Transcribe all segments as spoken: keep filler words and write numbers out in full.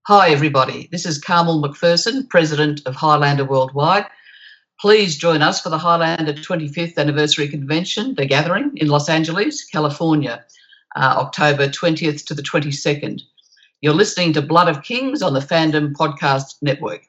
Hi, everybody. This is Carmel McPherson, President of Highlander Worldwide. Please join us for the Highlander twenty-fifth Anniversary Convention, The Gathering, in Los Angeles, California, uh, October twentieth to the twenty-second. You're listening to Blood of Kings on the Fandom Podcast Network.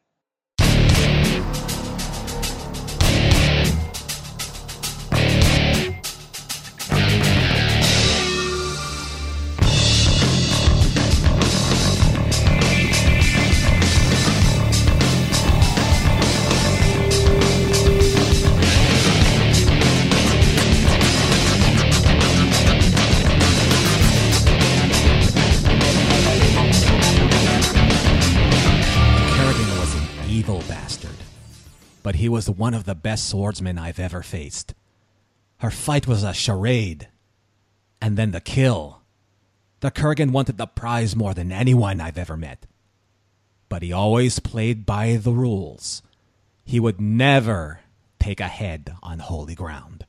But he was one of the best swordsmen I've ever faced. Her fight was a charade. And then the kill. The Kurgan wanted the prize more than anyone I've ever met. But he always played by the rules. He would never take a head on holy ground.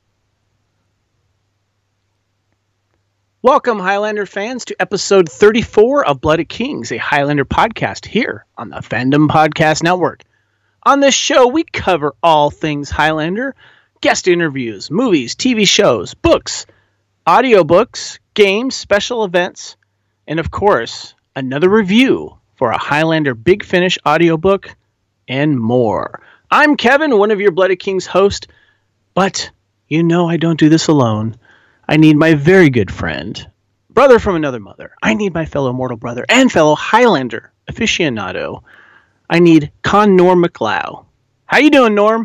Welcome, Highlander fans, to episode thirty-four of Blood of Kings, a Highlander podcast here on the Fandom Podcast Network. On this show, we cover all things Highlander, guest interviews, movies, T V shows, books, audiobooks, games, special events, and of course, another review for a Highlander Big Finish audiobook, and more. I'm Kevin, one of your Blood of Kings hosts, but you know I don't do this alone. I need my very good friend, brother from another mother. I need my fellow mortal brother and fellow Highlander aficionado. I need Con Norm McLeod. How you doing, Norm?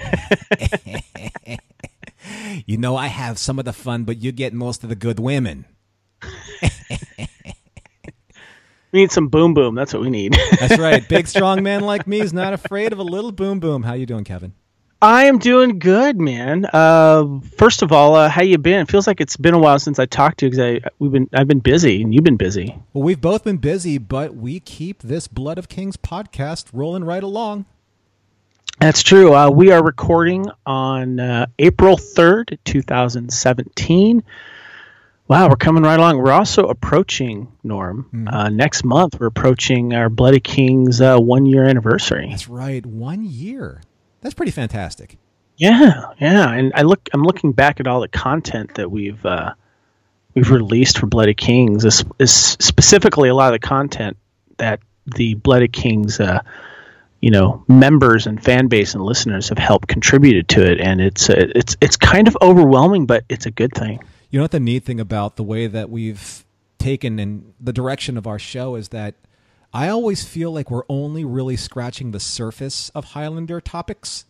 You know, I have some of the fun, but you get most of the good women. We need some boom boom. That's what we need. That's right. Big, strong man like me is not afraid of a little boom boom. How you doing, Kevin? I am doing good, man. Uh, first of all, uh, how you been? It feels like it's been a while since I talked to you because I we've been I've been busy and you've been busy. Well, we've both been busy, but we keep this Blood of Kings podcast rolling right along. That's true. Uh, we are recording on uh, April third, twenty seventeen. Wow, we're coming right along. We're also approaching, Norm, mm-hmm. uh, next month. We're approaching our Blood of Kings uh, one year anniversary. That's right, one year. That's pretty fantastic. Yeah, yeah, and I look. I'm looking back at all the content that we've uh, we've released for Blood of Kings. This is specifically a lot of the content that the Blood of Kings, uh, you know, members and fan base and listeners have helped contributed to it, and it's uh, it's it's kind of overwhelming, but it's a good thing. You know what the neat thing about the way that we've taken in the direction of our show is that I always feel like we're only really scratching the surface of Highlander topics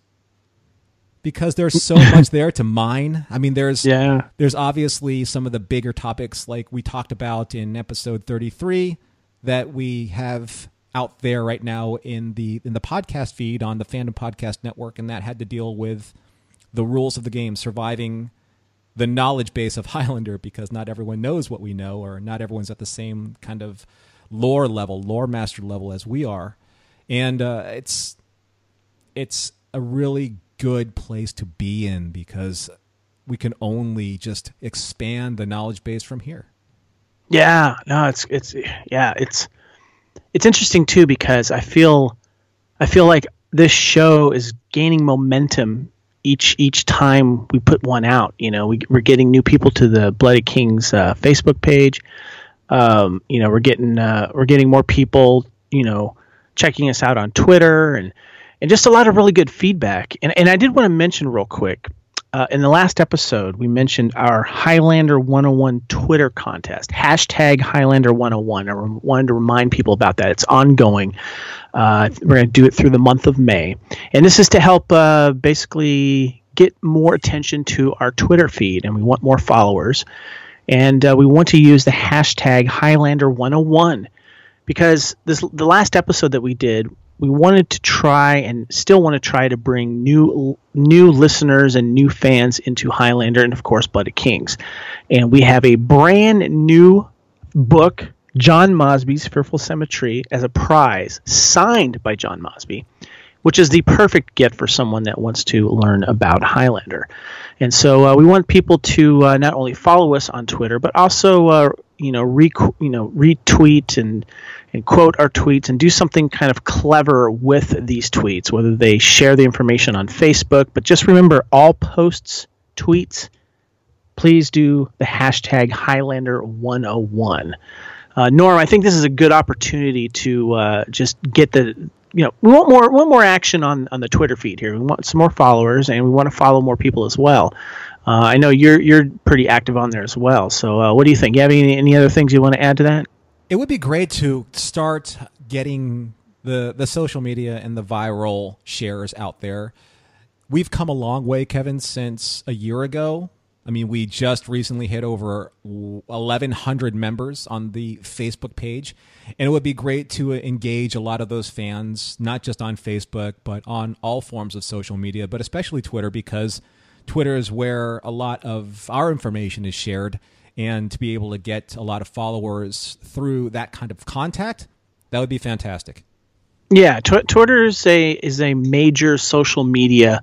because there's so much there to mine. I mean, there's yeah. there's obviously some of the bigger topics like we talked about in episode thirty-three that we have out there right now in the in the podcast feed on the Fandom Podcast Network, and that had to deal with the rules of the game, surviving the knowledge base of Highlander because not everyone knows what we know or not everyone's at the same kind of lore level, lore master level as we are, and uh, it's it's a really good place to be in because we can only just expand the knowledge base from here. Yeah, no, it's it's yeah, it's it's interesting too because I feel I feel like this show is gaining momentum each each time we put one out. You know, we, we're getting new people to the Blood of Kings uh, Facebook page. Um, you know, we're getting uh, we're getting more people, you know, checking us out on Twitter and, and just a lot of really good feedback. And and I did want to mention real quick, uh, in the last episode, we mentioned our Highlander one oh one Twitter contest, hashtag Highlander one oh one. I wanted to remind people about that. It's ongoing. Uh, we're going to do it through the month of May. And this is to help uh, basically get more attention to our Twitter feed, and we want more followers. And uh, we want to use the hashtag Highlander one oh one because this the last episode that we did, we wanted to try and still want to try to bring new new listeners and new fans into Highlander and, of course, Blood of Kings. And we have a brand new book, John Mosby's Fearful Symmetry, as a prize, signed by John Mosby, which is the perfect gift for someone that wants to learn about Highlander. And so uh, we want people to uh, not only follow us on Twitter, but also uh, you know, re, you know, retweet and and quote our tweets and do something kind of clever with these tweets, whether they share the information on Facebook. But just remember, all posts, tweets, please do the hashtag Highlander one oh one. Uh, Norm, I think this is a good opportunity to uh, just get the, you know, we want more, we want more action on, on the Twitter feed here. We want some more followers, and we want to follow more people as well. Uh, I know you're you're pretty active on there as well. So, uh, what do you think? You have any any other things you want to add to that? It would be great to start getting the the social media and the viral shares out there. We've come a long way, Kevin, since a year ago. I mean, we just recently hit over eleven hundred members on the Facebook page, and it would be great to engage a lot of those fans, not just on Facebook, but on all forms of social media, but especially Twitter, because Twitter is where a lot of our information is shared, and to be able to get a lot of followers through that kind of contact, that would be fantastic. Yeah, tw- Twitter is a, is a major social media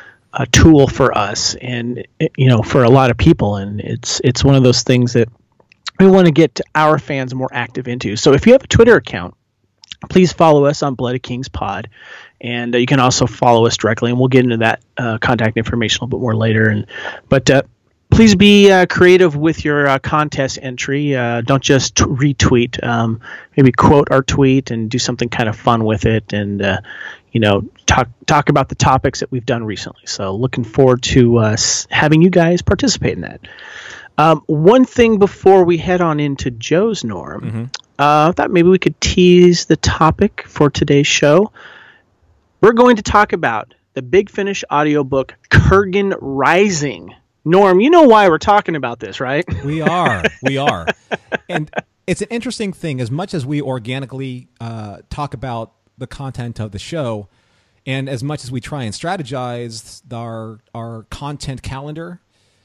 a tool for us, and you know, for a lot of people, and it's it's one of those things that we want to get our fans more active into. So if you have a Twitter account, please follow us on Blood of Kings Pod, and uh, you can also follow us directly, and we'll get into that uh, contact information a little bit more later. And but uh, please be uh, creative with your uh, contest entry. Uh, don't just t- retweet. Um, maybe quote our tweet and do something kind of fun with it, and uh, you know, talk talk about the topics that we've done recently. So looking forward to uh, having you guys participate in that. Um, one thing before we head on into Joe's, Norm, mm-hmm. uh, I thought maybe we could tease the topic for today's show. We're going to talk about the Big Finish audiobook, Kurgan Rising. Norm, you know why we're talking about this, right? We are. We are. And it's an interesting thing. As much as we organically uh, talk about the content of the show, and as much as we try and strategize our our content calendar,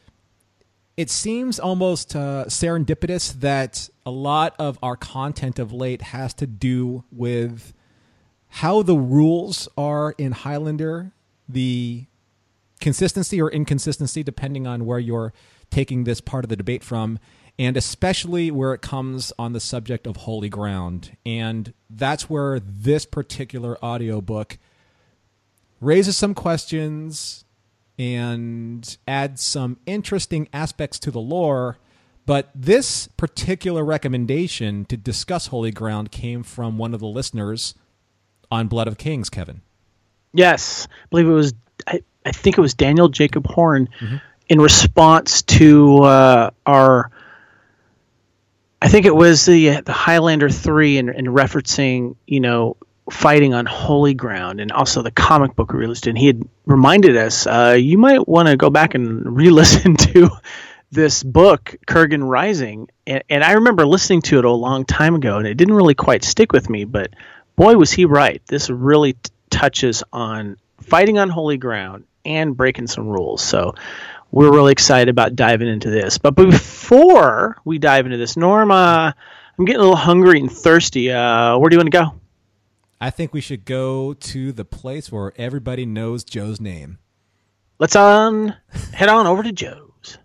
it seems almost uh, serendipitous that a lot of our content of late has to do with how the rules are in Highlander, the consistency or inconsistency, depending on where you're taking this part of the debate from, and especially where it comes on the subject of holy ground. And that's where this particular audiobook raises some questions and adds some interesting aspects to the lore. But this particular recommendation to discuss holy ground came from one of the listeners on Blood of Kings, Kevin. Yes, I believe it was, I, I think it was Daniel Jacob Horn, mm-hmm. in response to uh, our, I think it was the the Highlander three, and, and referencing, you know, fighting on holy ground, and also the comic book we released. And he had reminded us, uh, you might want to go back and re-listen to this book, Kurgan Rising. And, and I remember listening to it a long time ago, and it didn't really quite stick with me, but boy, was he right. This really t- touches on fighting on holy ground and breaking some rules. So we're really excited about diving into this. But before we dive into this, Norm, uh, I'm getting a little hungry and thirsty. Uh, where do you want to go? I think we should go to the place where everybody knows Joe's name. Let's um, head on over to Joe's.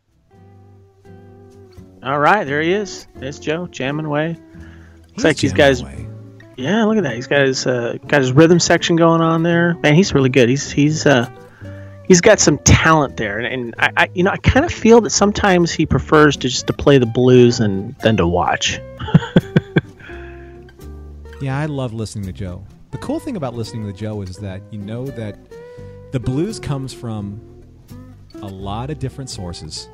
All right, there he is. There's Joe, jamming away. Looks He's like these guys... away. Yeah, look at that. He's got his uh, got his rhythm section going on there. Man, he's really good. He's he's uh, he's got some talent there, and, and I, I you know I kind of feel that sometimes he prefers to just to play the blues and than to watch. Yeah, I love listening to Joe. The cool thing about listening to Joe is that you know that the blues comes from a lot of different sources.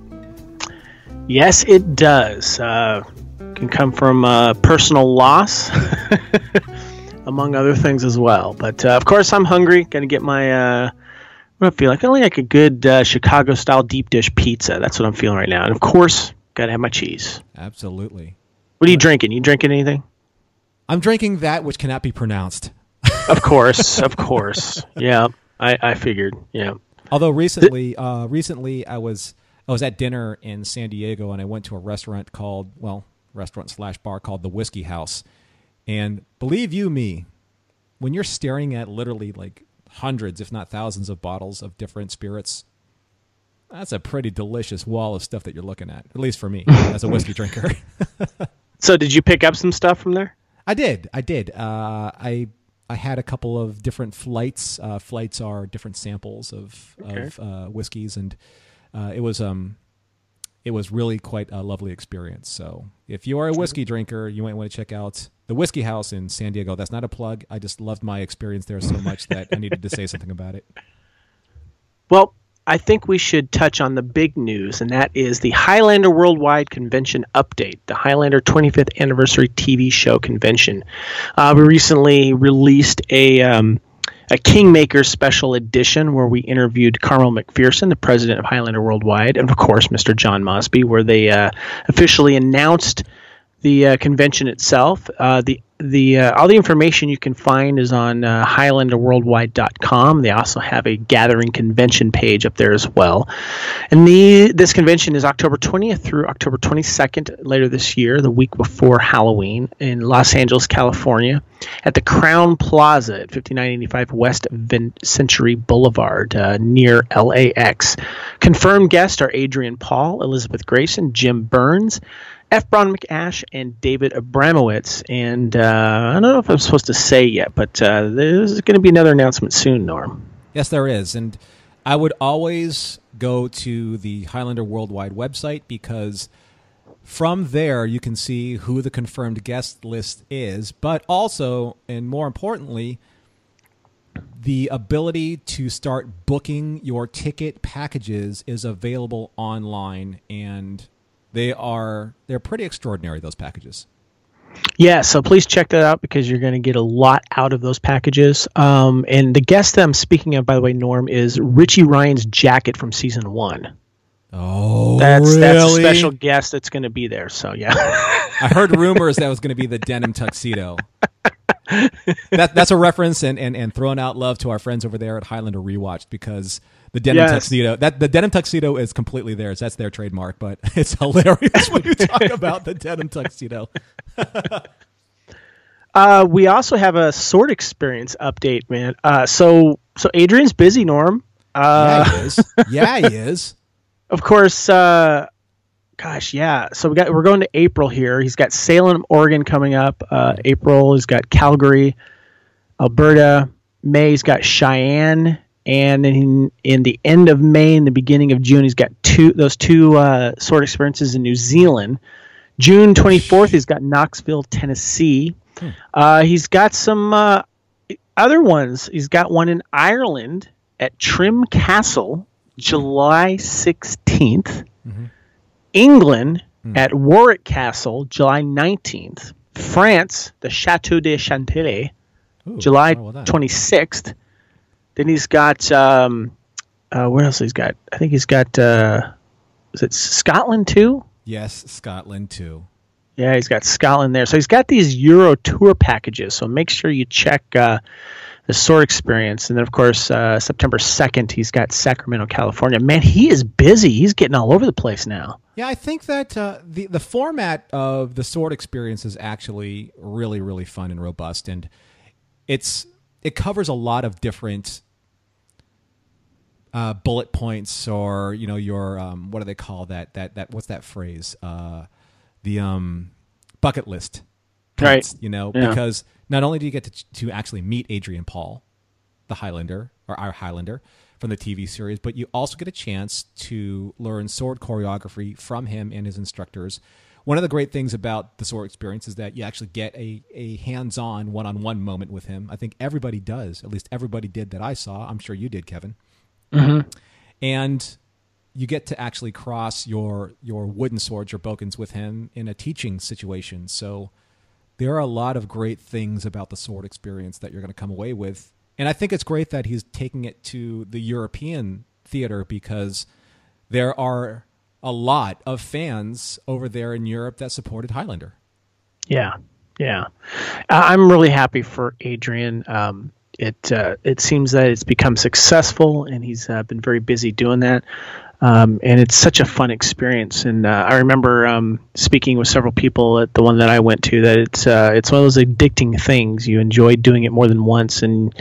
Yes, it does. Uh, can come from uh, personal loss, among other things as well. But uh, of course, I'm hungry. Got to get my. Uh, what do I feel like? I only like a good uh, Chicago-style deep dish pizza. That's what I'm feeling right now. And of course, got to have my cheese. Absolutely. What are you drinking? You drinking anything? I'm drinking that which cannot be pronounced. Of course, of course. Yeah, I, I figured. Yeah. Although recently, uh, recently I was I was at dinner in San Diego, and I went to a restaurant called well. restaurant slash bar called the Whiskey House. And believe you me, when you're staring at literally like hundreds, if not thousands of bottles of different spirits, That's a pretty delicious wall of stuff that you're looking at, at least for me as a whiskey drinker. So did you pick up some stuff from there? I did. I did. Uh, I I had a couple of different flights. Uh, flights are different samples of Okay. of uh, whiskeys, and uh, it was um it was really quite a lovely experience. So if you are a whiskey drinker, you might want to check out the Whiskey House in San Diego. That's not a plug. I just loved my experience there so much that I needed to say something about it. Well, I think we should touch on the big news, and that is the Highlander Worldwide Convention update, the Highlander twenty-fifth Anniversary T V Show Convention. Uh, we recently released a um, a Kingmaker special edition where we interviewed Carmel McPherson, the president of Highlander Worldwide, and of course Mister John Mosby, where they uh, officially announced the uh, convention itself. Uh, the the uh, all the information you can find is on uh, highlander worldwide dot com. They also have a gathering convention page up there as well. And the this convention is October twentieth through October twenty-second later this year, the week before Halloween, in Los Angeles, California, at the Crown Plaza at fifty-nine eighty-five West Vin- Century Boulevard, uh, near L A X. Confirmed guests are Adrian Paul, Elizabeth Grayson, Jim Burns, F. Braun McAsh, and David Abramowitz. And uh, I don't know if I'm supposed to say yet, but uh, there's going to be another announcement soon, Norm. Yes, there is. And I would always go to the Highlander Worldwide website, because from there you can see who the confirmed guest list is, but also, and more importantly, the ability to start booking your ticket packages is available online, and they are they're pretty extraordinary, those packages. Yeah, so please check that out, because you're going to get a lot out of those packages. Um, and the guest that I'm speaking of, by the way, Norm, is Richie Ryan's jacket from season one. Oh, That's really? that's a special guest that's going to be there. So yeah, I heard rumors that was going to be the denim tuxedo. that that's a reference and, and, and throwing out love to our friends over there at Highlander Rewatched, because the denim Yes. tuxedo that the denim tuxedo is completely theirs. That's their trademark, but it's hilarious when you talk about the denim tuxedo. uh, we also have a sword experience update, man. Uh, so so Adrian's busy, Norm. Uh, Yeah, he is. Yeah, he is. Of course. Uh, gosh, yeah. So we got we're going to April here. He's got Salem, Oregon coming up. Uh, April. He's got Calgary, Alberta. May he's got Cheyenne. And then in, in the end of May and the beginning of June, he's got two those two uh, sword experiences in New Zealand. June twenty-fourth, he's got Knoxville, Tennessee. Hmm. Uh, he's got some uh, other ones. He's got one in Ireland at Trim Castle, July sixteenth. Mm-hmm. England mm. at Warwick Castle, July nineteenth. France, the Chateau de Chantilly, Ooh, July twenty-sixth. Then he's got, um, uh, where else he's got? I think he's got, uh, is it Scotland too? Yes, Scotland too. Yeah, he's got Scotland there. So he's got these Euro tour packages. So make sure you check uh, the sword experience. And then, of course, uh, September second, he's got Sacramento, California. Man, he is busy. He's getting all over the place now. Yeah, I think that uh, the, the format of the sword experience is actually really, really fun and robust. And it's it covers a lot of different Uh, bullet points, or you know, your um, what do they call that? That that what's that phrase? Uh, the um, bucket list, points, right? You know, yeah. Because not only do you get to to actually meet Adrian Paul, the Highlander or our Highlander from the T V series, but you also get a chance to learn sword choreography from him and his instructors. One of the great things about the sword experience is that you actually get a, a hands-on, one-on-one moment with him. I think everybody does. At least everybody did that I saw. I'm sure you did, Kevin. Mm-hmm. And you get to actually cross your your wooden swords, your bokens, with him in a teaching situation. So there are a lot of great things about the sword experience that you're going to come away with. And I think it's great that he's taking it to the European theater, because there are a lot of fans over there in Europe that supported Highlander. Yeah, yeah. I'm really happy for Adrian. Um, It uh, it seems that it's become successful, and he's uh, been very busy doing that. Um, and it's such a fun experience. And uh, I remember um, speaking with several people at the one that I went to, that it's uh, it's one of those addicting things. You enjoy doing it more than once, and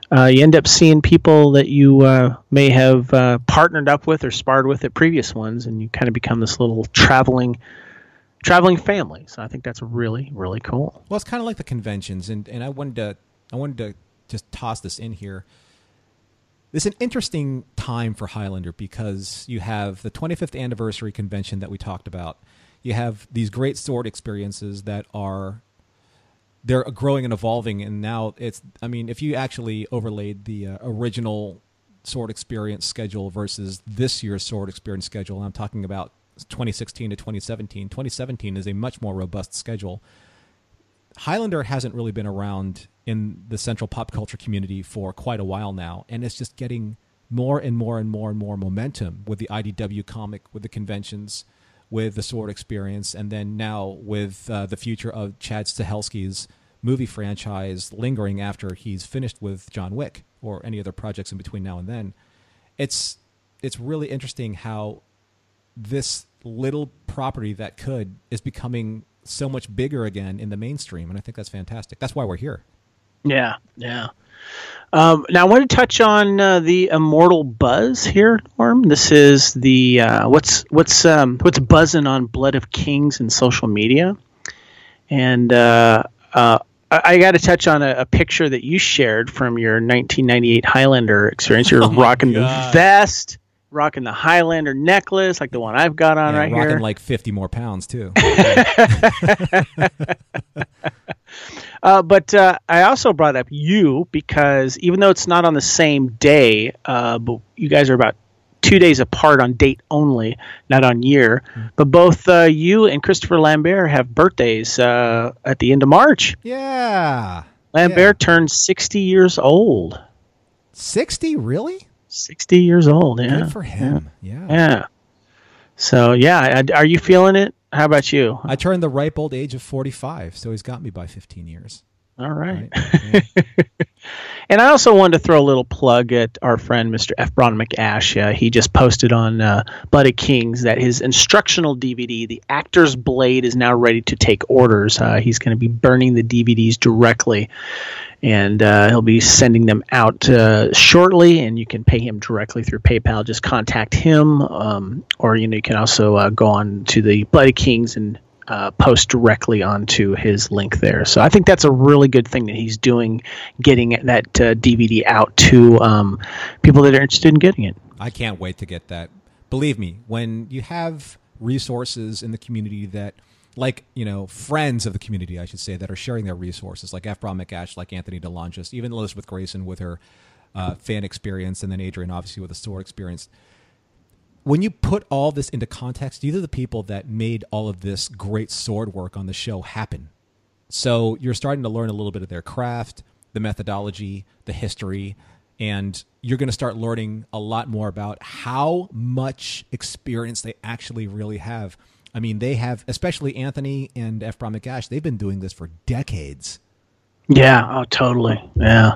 uh, you end up seeing people that you uh, may have uh, partnered up with or sparred with at previous ones, and you kind of become this little traveling traveling family. So I think that's really, really cool. Well, it's kind of like the conventions, and, and I wanted to I wanted to just toss this in here. It's an interesting time for Highlander because you have the twenty-fifth anniversary convention that we talked about. You have these great sword experiences that are they're growing and evolving, and now it's. I mean, if you actually overlaid the uh, original sword experience schedule versus this year's sword experience schedule, and I'm talking about twenty sixteen to twenty seventeen. twenty seventeen is a much more robust schedule. Highlander hasn't really been around in the central pop culture community for quite a while now, and it's just getting more and more and more and more momentum with the I D W comic, with the conventions, with the sword experience, and then now with uh, the future of Chad Stahelski's movie franchise lingering after he's finished with John Wick or any other projects in between now and then. It's it's really interesting how this little property that could is becoming so much bigger again in the mainstream, and I think that's fantastic. That's why we're here. Yeah, yeah. Um, now I want to touch on uh, the Immortal Buzz here, Norm. This is the uh, what's what's um, what's buzzing on Blood of Kings and social media, and uh, uh, I, I got to touch on a, a picture that you shared from your nineteen ninety-eight Highlander experience. You're Oh rocking God. the vest, rocking the Highlander necklace, like the one I've got on Yeah, right rocking here. like fifty more pounds too. Uh, but uh, I also brought up you because even though it's not on the same day, uh, but you guys are about two days apart on date only, not on year. Mm-hmm. But both uh, you and Christopher Lambert have birthdays uh, at the end of March. Yeah. Lambert yeah. turned sixty years old. sixty? Really? sixty years old, yeah. Good for him. Yeah. Yeah. yeah. So, yeah, are you feeling it? How about you? I turned the ripe old age of forty-five, so he's got me by fifteen years. All right. right? Yeah. And I also wanted to throw a little plug at our friend, Mister F. Braun McAsh. Uh, he just posted on uh, Blood of Kings that his instructional D V D, The Actor's Blade, is now ready to take orders. Uh, he's going to be burning the D V Ds directly, and uh, he'll be sending them out uh, shortly, and you can pay him directly through PayPal. Just contact him, um, or you know, you can also uh, go on to the Blood of Kings and Uh, post directly onto his link there. So I think that's a really good thing that he's doing, getting that uh, D V D out to um, people that are interested in getting it. I can't wait to get that. Believe me, when you have resources in the community that, like, you know, friends of the community, I should say, that are sharing their resources, like F. Braun McAsh, like Anthony DeLongis, even Elizabeth Grayson with her uh, fan experience, and then Adrian, obviously, with the store experience. When you put all this into context, these are the people that made all of this great sword work on the show happen. So you're starting to learn a little bit of their craft, the methodology, the history, and you're going to start learning a lot more about how much experience they actually really have. I mean, they have, especially Anthony and F. Braun McAsh, they've been doing this for decades. Yeah, oh, totally. Yeah.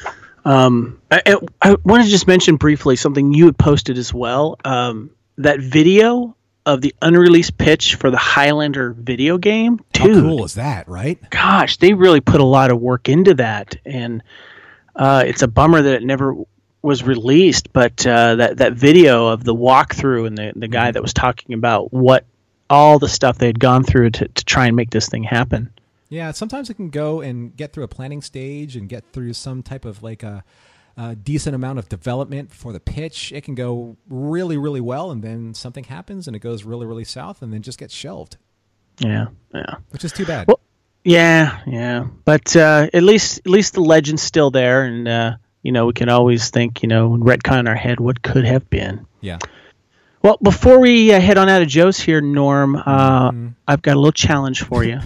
Um, I, I want to just mention briefly something you had posted as well. Um, that video of the unreleased pitch for the Highlander video game. Dude, how cool is that, right? Gosh, they really put a lot of work into that, and uh, it's a bummer that it never was released. But uh, that that video of the walkthrough and the the guy mm-hmm. that was talking about what all the stuff they had gone through to to try and make this thing happen. Yeah, sometimes it can go and get through a planning stage and get through some type of like a, a decent amount of development for the pitch. It can go really, really well, and then something happens and it goes really, really south, and then just gets shelved. Yeah, yeah. Which is too bad. Well, yeah, yeah. But uh, at least, at least the legend's still there, and uh, you know, we can always think, you know, retcon in our head what could have been. Yeah. Well, before we uh, head on out of Joe's here, Norm, uh, mm-hmm. I've got a little challenge for you.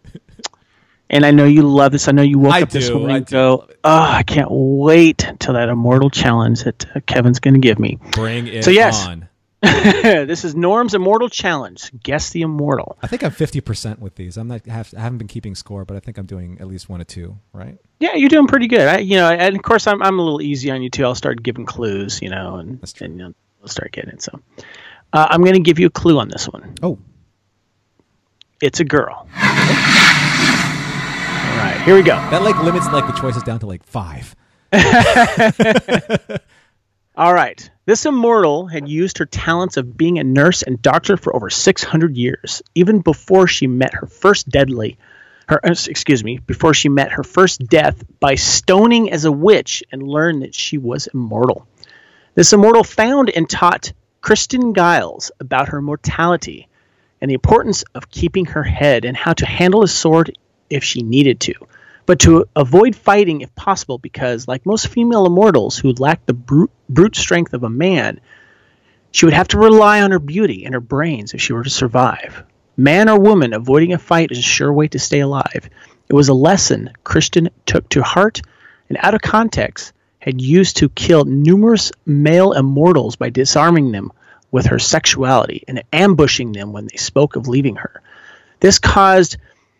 And I know you love this. I know you woke I up this do, morning I and go, oh, I can't wait until that immortal challenge that uh, Kevin's going to give me. Bring it so, yes, on. This is Norm's Immortal Challenge. Guess the Immortal. I think I'm fifty percent with these. I'm not. Have, I haven't been keeping score, but I think I'm doing at least one or two, right? Yeah, you're doing pretty good. I, you know, and of course, I'm I'm a little easy on you too. I'll start giving clues, you know, and, and you know, we'll start getting it. So uh, I'm going to give you a clue on this one. Oh. It's a girl. All right, here we go. That like limits like the choices down to like five. All right. This immortal had used her talents of being a nurse and doctor for over six hundred years, even before she met her first deadly, her excuse me, before she met her first death by stoning as a witch and learned that she was immortal. This immortal found and taught Kristen Giles about her mortality and the importance of keeping her head and how to handle a sword if she needed to, but to avoid fighting if possible because, like most female immortals who lack the brute, brute strength of a man, she would have to rely on her beauty and her brains if she were to survive. Man or woman, avoiding a fight is a sure way to stay alive. It was a lesson Kristen took to heart and, out of context, had used to kill numerous male immortals by disarming them with her sexuality and ambushing them when they spoke of leaving her. This caused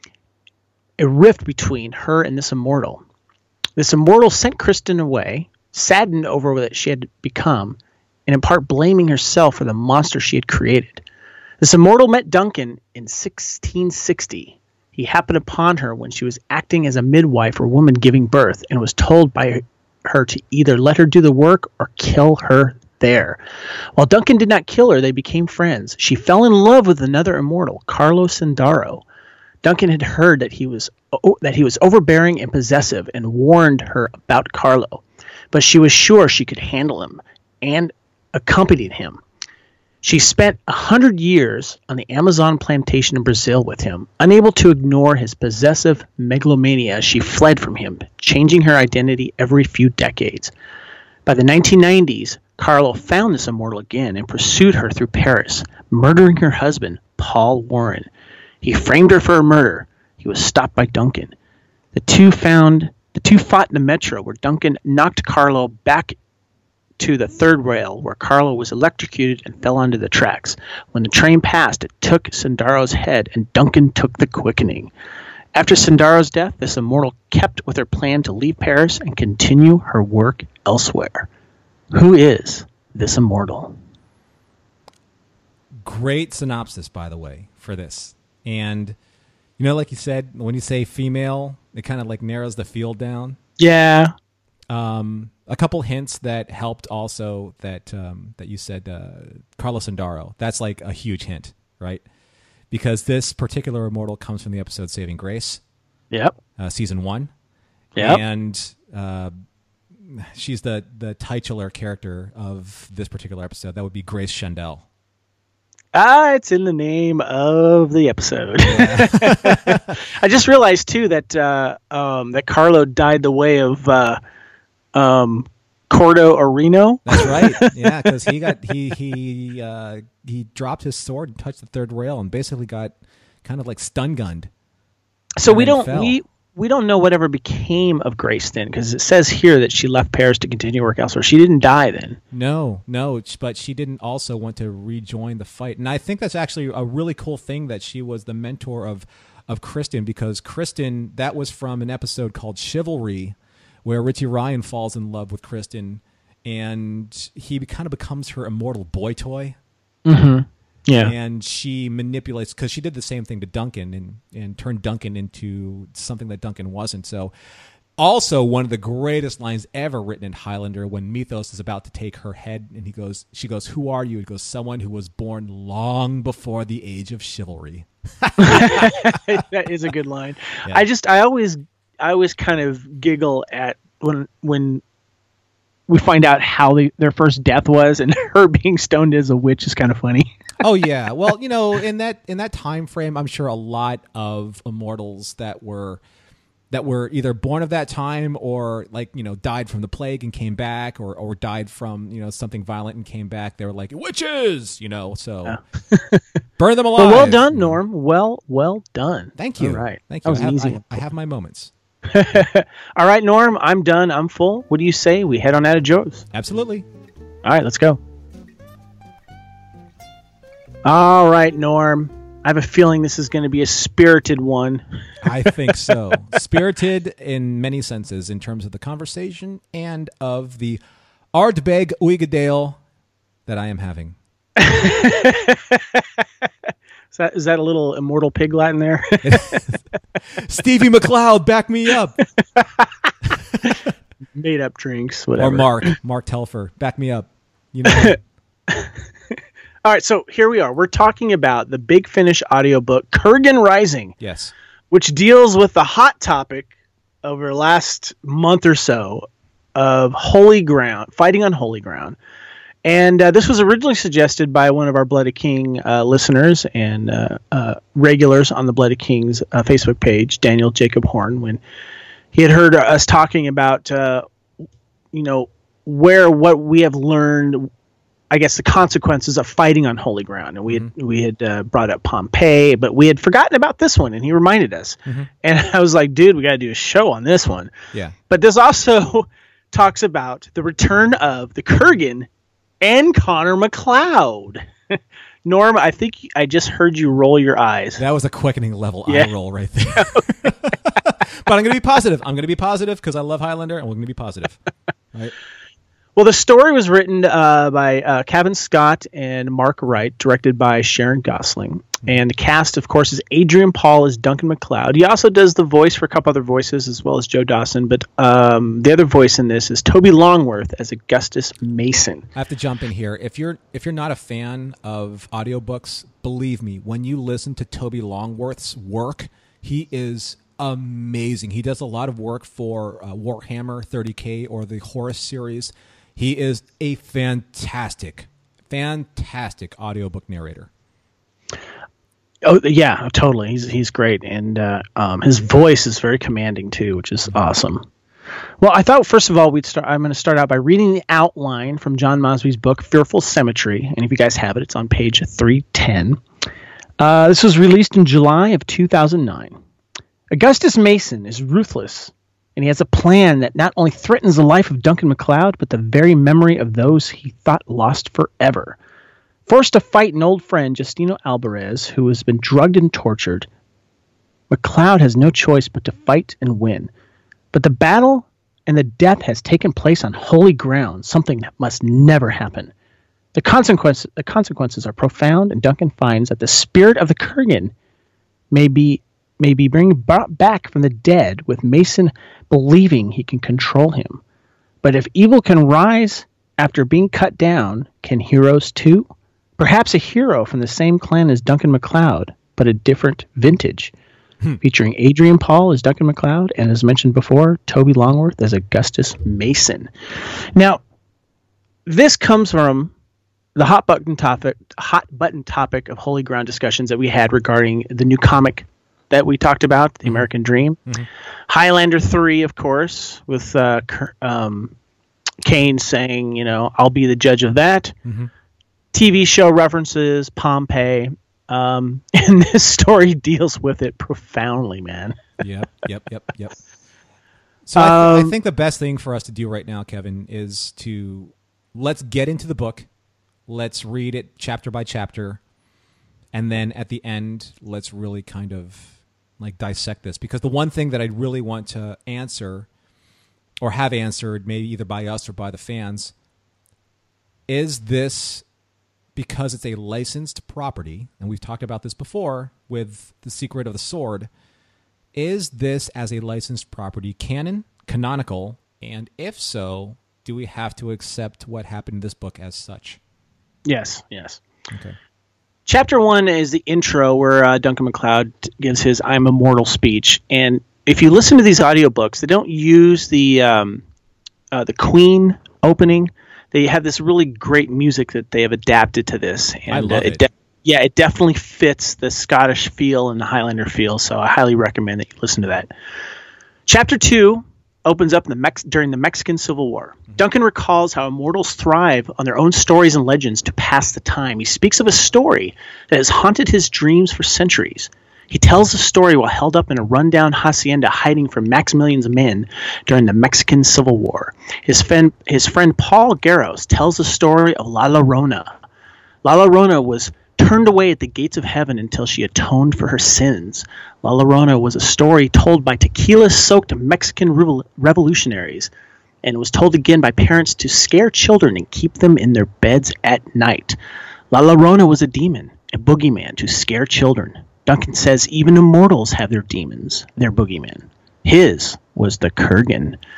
a rift between her and this immortal. This immortal sent Kristen away, saddened over what she had become, and in part blaming herself for the monster she had created. This immortal met Duncan in sixteen sixty. He happened upon her when she was acting as a midwife or woman giving birth and was told by her to either let her do the work or kill her there. While Duncan did not kill her, they became friends. She fell in love with another immortal, Carlo Sindaro. Duncan had heard that he was oh, that he was overbearing and possessive and warned her about Carlo, but she was sure she could handle him and accompanied him. She spent a hundred years on the Amazon plantation in Brazil with him. Unable to ignore his possessive megalomania, she fled from him, changing her identity every few decades. By the nineteen nineties, Carlo found this immortal again and pursued her through Paris, murdering her husband, Paul Warren. He framed her for a murder. He was stopped by Duncan. The two found the two fought in the metro, where Duncan knocked Carlo back to the third rail, where Carlo was electrocuted and fell onto the tracks. When the train passed, it took Sindaro's head, and Duncan took the quickening. After Sindaro's death, this immortal kept with her plan to leave Paris and continue her work elsewhere. Who is this immortal? Great synopsis, by the way, for this. And, you know, like you said, when you say female, it kind of like narrows the field down. Yeah. Um, a couple hints that helped also that um, that you said uh, Carlos Sindaro. That's like a huge hint, right? Because this particular immortal comes from the episode Saving Grace. Yep. Uh, season one. Yep. And uh, she's the, the titular character of this particular episode. That would be Grace Shandell. Ah, it's in the name of the episode. Yeah. I just realized too that uh, um, that Carlo died the way of uh, um, Cordo Areno. That's right. Yeah, because he got he he uh, he dropped his sword and touched the third rail and basically got kind of like stun gunned. So we don't fell. we we don't know whatever became of Grace then, because it says here that she left Paris to continue work elsewhere. She didn't die then. No, no, but she didn't also want to rejoin the fight. And I think that's actually a really cool thing that she was the mentor of of Kristen, because Kristen, that was from an episode called Chivalry, where Richie Ryan falls in love with Kristen, and he kind of becomes her immortal boy toy. Mm-hmm. Yeah. And she manipulates, because she did the same thing to Duncan and, and turned Duncan into something that Duncan wasn't. So also one of the greatest lines ever written in Highlander, when Mythos is about to take her head and he goes, she goes, "Who are you?" He goes, "Someone who was born long before the age of chivalry." That is a good line. Yeah. I just, I always, I always kind of giggle at when, when we find out how they, their first death was, and her being stoned as a witch is kind of funny. Oh yeah, well, you know, in that in that time frame, I'm sure a lot of immortals that were that were either born of that time, or like, you know, died from the plague and came back, or or died from, you know, something violent and came back. They were like witches, you know. So yeah. Burn them alive. Well, well done, Norm. Well, well done. Thank you. All right, thank you. That was I have, an easy I, one. I have my moments. All right, Norm. I'm done. I'm full. What do you say we head on out of Joe's? Absolutely. All right, let's go. All right, Norm. I have a feeling this is going to be a spirited one. I think so. Spirited in many senses, in terms of the conversation and of the Ardbeg Uigadale that I am having. Is that, is that a little immortal pig Latin there? Stevie McLeod, back me up. made up drinks, whatever. Or Mark, Mark Telfer. Back me up. You know. All right, so here we are. We're talking about the Big Finish audiobook, Kurgan Rising. Yes. Which deals with the hot topic over the last month or so of holy ground, fighting on holy ground. And uh, this was originally suggested by one of our Blood of King uh, listeners and uh, uh, regulars on the Blood of King's uh, Facebook page, Daniel Jacob Horn, when he had heard us talking about, uh, you know, where what we have learned, I guess, the consequences of fighting on holy ground. And we had, mm-hmm. we had uh, brought up Pompeii, but we had forgotten about this one, and he reminded us. Mm-hmm. And I was like, dude, we got to do a show on this one. Yeah. But this also talks about the return of the Kurgan and Connor McLeod. Norm, I think I just heard you roll your eyes. That was a quickening level yeah. eye roll right there. But I'm going to be positive. I'm going to be positive because I love Highlander, and we're going to be positive. Right? Well, the story was written uh, by uh, Kevin Scott and Mark Wright, directed by Sharon Gosling. And the cast, of course, is Adrian Paul as Duncan MacLeod. He also does the voice for a couple other voices, as well as Joe Dawson. But um, the other voice in this is Toby Longworth as Augustus Mason. I have to jump in here. If you're if you're not a fan of audiobooks, believe me, when you listen to Toby Longworth's work, he is amazing. He does a lot of work for uh, Warhammer thirty K or the Horus series. He is a fantastic, fantastic audiobook narrator. Oh yeah, totally. He's he's great, and uh, um, his voice is very commanding too, which is awesome. Well, I thought first of all we'd start. I'm going to start out by reading the outline from John Mosby's book, Fearful Cemetery, and if you guys have it, it's on page three ten. Uh, this was released in July of two thousand nine. Augustus Mason is ruthless, and he has a plan that not only threatens the life of Duncan MacLeod, but the very memory of those he thought lost forever. Forced to fight an old friend, Justino Alvarez, who has been drugged and tortured, MacLeod has no choice but to fight and win. But the battle and the death has taken place on holy ground, something that must never happen. The consequences, the consequences are profound, and Duncan finds that the spirit of the Kurgan may be, may be being brought back from the dead, with Mason believing he can control him. But if evil can rise after being cut down, can heroes too? Perhaps a hero from the same clan as Duncan MacLeod, but a different vintage. Hmm. Featuring Adrian Paul as Duncan MacLeod, and as mentioned before, Toby Longworth as Augustus Mason. Now, this comes from the hot button topic, hot button topic of holy ground discussions that we had regarding the new comic that we talked about, The American Dream. Mm-hmm. Highlander three, of course, with uh, um, Kane saying, you know, I'll be the judge of that. Mm-hmm. T V show references, Pompeii, um, and this story deals with it profoundly, man. Yep, yep, yep, yep. So um, I, th- I think the best thing for us to do right now, Kevin, is to let's get into the book. Let's read it chapter by chapter. And then at the end, let's really kind of like dissect this. Because the one thing that I really want to answer or have answered, maybe either by us or by the fans, is this because it's a licensed property, and we've talked about this before with The Secret of the Sword, is this as a licensed property canon, canonical, and if so, do we have to accept what happened in this book as such? Yes, yes. Okay. Chapter one is the intro where uh, Duncan MacLeod gives his I'm Immortal speech, and if you listen to these audiobooks, they don't use the um, uh, the Queen opening. They have this really great music that they have adapted to this. And, I love uh, it. it. De- yeah, it definitely fits the Scottish feel and the Highlander feel, so I highly recommend that you listen to that. Chapter two opens up in the Mex- during the Mexican Civil War. Mm-hmm. Duncan recalls how immortals thrive on their own stories and legends to pass the time. He speaks of a story that has haunted his dreams for centuries. He tells the story while held up in a rundown hacienda hiding from Maximilian's men during the Mexican Civil War. His friend, his friend Paul Garros tells the story of La Llorona. La Llorona was turned away at the gates of heaven until she atoned for her sins. La Llorona was a story told by tequila-soaked Mexican revol- revolutionaries, and was told again by parents to scare children and keep them in their beds at night. La Llorona was a demon, a boogeyman to scare children. Duncan says even immortals have their demons, their boogeymen. His was the Kurgan.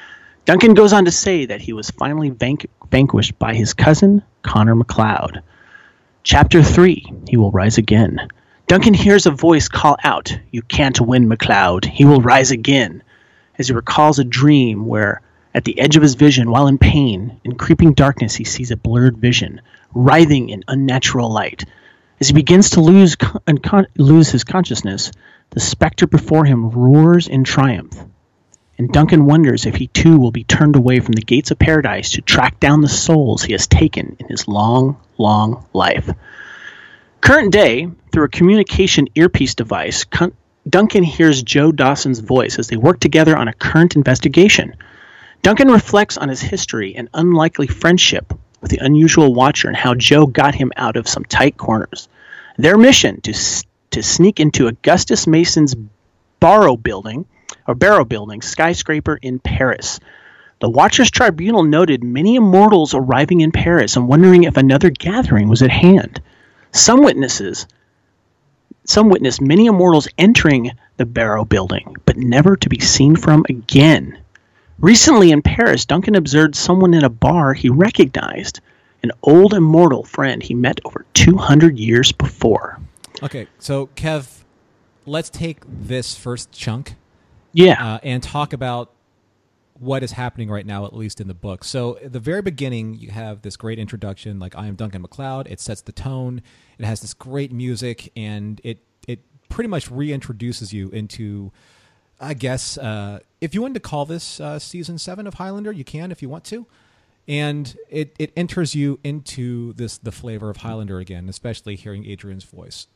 Duncan goes on to say that he was finally vanqu- vanquished by his cousin, Connor MacLeod. Chapter three, he will rise again. Duncan hears a voice call out, "You can't win, MacLeod. He will rise again," as he recalls a dream where, at the edge of his vision, while in pain, in creeping darkness, he sees a blurred vision, writhing in unnatural light. As he begins to lose, con- uncon- lose his consciousness, the specter before him roars in triumph. And Duncan wonders if he too will be turned away from the gates of paradise to track down the souls he has taken in his long, long life. Current day, through a communication earpiece device, Con- Duncan hears Joe Dawson's voice as they work together on a current investigation. Duncan reflects on his history and unlikely friendship with the unusual Watcher and how Joe got him out of some tight corners. Their mission to s- to sneak into Augustus Mason's Barrow building, or Barrow building, skyscraper in Paris. The Watchers Tribunal noted many immortals arriving in Paris and wondering if another gathering was at hand. Some witnesses, some witnessed many immortals entering the Barrow building, but never to be seen from again. Recently in Paris, Duncan observed someone in a bar he recognized, an old immortal friend he met over two hundred years before. Okay, so Kev, let's take this first chunk Yeah. uh, and talk about what is happening right now, at least in the book. So at the very beginning, you have this great introduction, like, I am Duncan MacLeod. It sets the tone. It has this great music, and it it pretty much reintroduces you into, I guess, uh, if you wanted to call this uh, season seven of Highlander, you can if you want to. And it, it enters you into this the flavor of Highlander again, especially hearing Adrian's voice.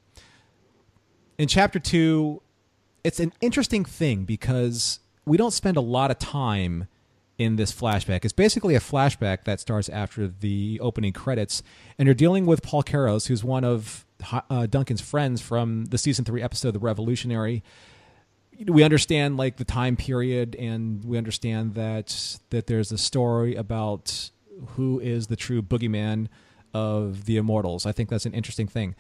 In chapter two, it's an interesting thing because we don't spend a lot of time in this flashback. It's basically a flashback that starts after the opening credits, and you're dealing with Paul Karros, who's one of uh, Duncan's friends from the season three episode, The Revolutionary. We understand like the time period, and we understand that that there's a story about who is the true boogeyman of the Immortals. I think that's an interesting thing.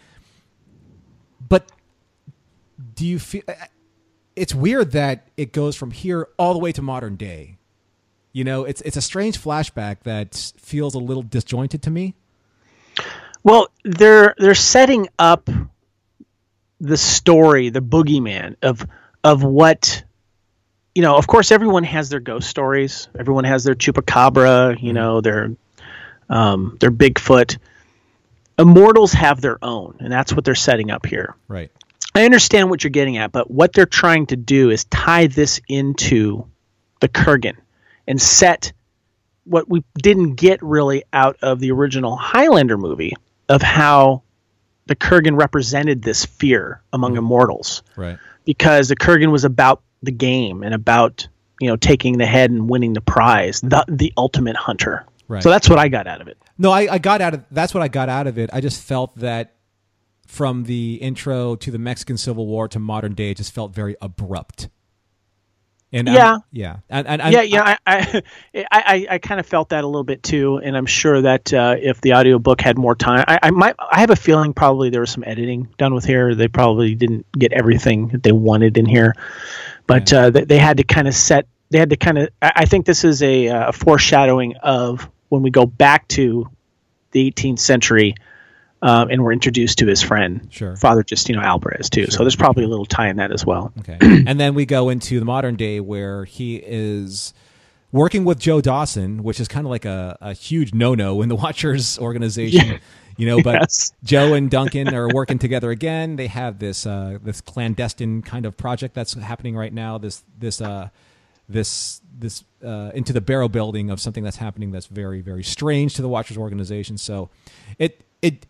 But do you feel... It's weird that it goes from here all the way to modern day. You know, it's it's a strange flashback that feels a little disjointed to me. Well, they're they're setting up the story, the boogeyman of of what, you know. Of course, everyone has their ghost stories. Everyone has their chupacabra. You know, their um, their Bigfoot. Immortals have their own, and that's what they're setting up here. Right. I understand what you're getting at, but what they're trying to do is tie this into the Kurgan and set what we didn't get really out of the original Highlander movie of how the Kurgan represented this fear among immortals. Right. Because the Kurgan was about the game and about, you know, taking the head and winning the prize, the the ultimate hunter. Right. So that's what I got out of it. No, I, I got out of that's what I got out of it. I just felt that from the intro to the Mexican Civil War to modern day, it just felt very abrupt. And yeah, I'm, yeah, and, and, and yeah, yeah. I, I, I, I kind of felt that a little bit too, and I'm sure that uh, if the audiobook had more time, I, I might. I have a feeling probably there was some editing done with here. They probably didn't get everything that they wanted in here, but yeah. uh, they, they had to kind of set. They had to kind of. I, I think this is a, a foreshadowing of when we go back to the eighteenth century. Um, and we're introduced to his friend, sure. Father Justino Alvarez, too. Sure. So there's probably a little tie in that as well. Okay. And then we go into the modern day where he is working with Joe Dawson, which is kind of like a, a huge no-no in the Watchers organization. Yeah. You know, but yes. Joe and Duncan are working together again. They have this uh, this clandestine kind of project that's happening right now. This this uh, this this uh, into the Barrow building of something that's happening that's very very strange to the Watchers organization. So it it.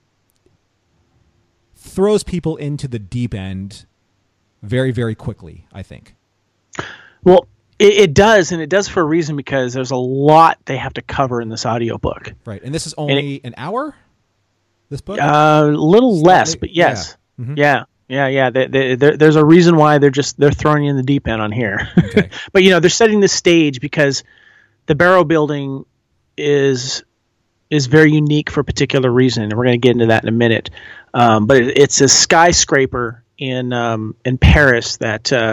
throws people into the deep end very, very quickly, I think. Well, it, it does, and it does for a reason, because there's a lot they have to cover in this audiobook. Right, and this is only it, an hour, this book? A uh, little Slightly, less, but yes. Yeah, mm-hmm. yeah, yeah. yeah. They, they, there's a reason why they're just they're throwing you in the deep end on here. Okay. But, you know, they're setting the stage because the Barrow building is... is very unique for a particular reason, and we're going to get into that in a minute. Um, but it, it's a skyscraper in um, in Paris that uh,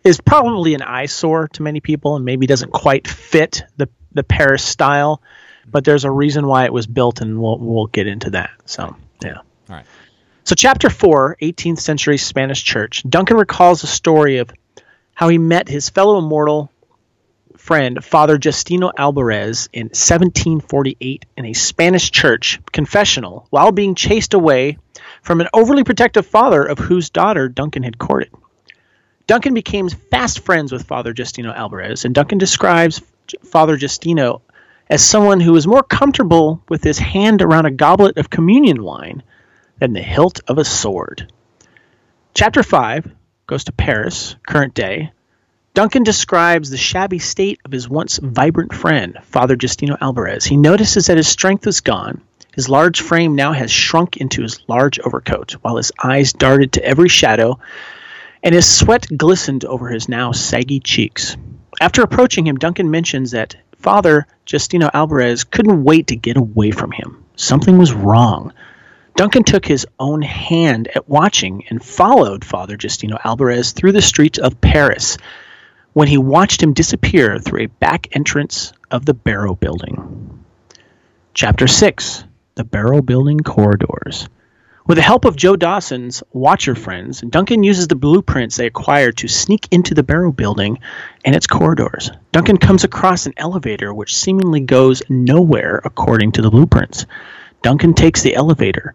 is probably an eyesore to many people and maybe doesn't quite fit the, the Paris style, but there's a reason why it was built, and we'll we'll get into that. So, yeah. All right. So chapter four, eighteenth century Spanish church. Duncan recalls a story of how he met his fellow immortal friend, Father Justino Alvarez, in seventeen forty-eight in a Spanish church confessional while being chased away from an overly protective father of whose daughter Duncan had courted. Duncan became fast friends with Father Justino Alvarez, and Duncan describes Father Justino as someone who was more comfortable with his hand around a goblet of communion wine than the hilt of a sword. Chapter five goes to Paris, current day. Duncan describes the shabby state of his once vibrant friend, Father Justino Alvarez. He notices that his strength is gone. His large frame now has shrunk into his large overcoat, while his eyes darted to every shadow, and his sweat glistened over his now saggy cheeks. After approaching him, Duncan mentions that Father Justino Alvarez couldn't wait to get away from him. Something was wrong. Duncan took his own hand at watching and followed Father Justino Alvarez through the streets of Paris when he watched him disappear through a back entrance of the Barrow Building. Chapter six, the Barrow Building Corridors. With the help of Joe Dawson's Watcher friends, Duncan uses the blueprints they acquired to sneak into the Barrow Building and its corridors. Duncan comes across an elevator which seemingly goes nowhere according to the blueprints. Duncan takes the elevator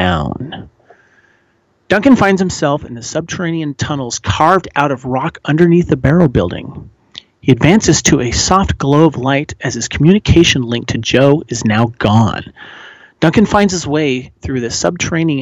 down. Duncan finds himself in the subterranean tunnels carved out of rock underneath the Barrow Building. He advances to a soft glow of light as his communication link to Joe is now gone. Duncan finds his way through the subterranean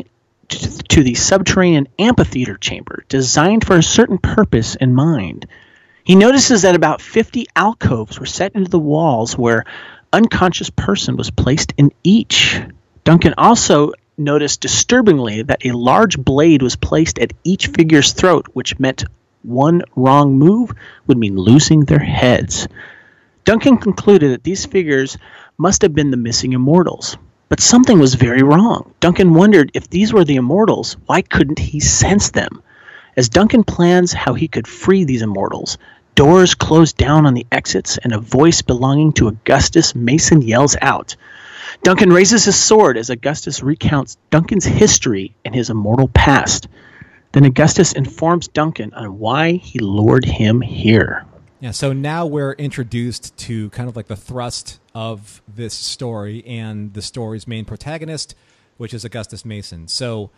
to the subterranean amphitheater chamber designed for a certain purpose in mind. He notices that about fifty alcoves were set into the walls where unconscious person was placed in each. Duncan also noticed disturbingly that a large blade was placed at each figure's throat, which meant one wrong move would mean losing their heads. Duncan concluded that these figures must have been the missing immortals. But something was very wrong. Duncan wondered if these were the immortals, why couldn't he sense them? As Duncan plans how he could free these immortals, doors close down on the exits and a voice belonging to Augustus Mason yells out. Duncan raises his sword as Augustus recounts Duncan's history and his immortal past. Then Augustus informs Duncan on why he lured him here. Yeah, so now we're introduced to kind of like the thrust of this story and the story's main protagonist, which is Augustus Mason. So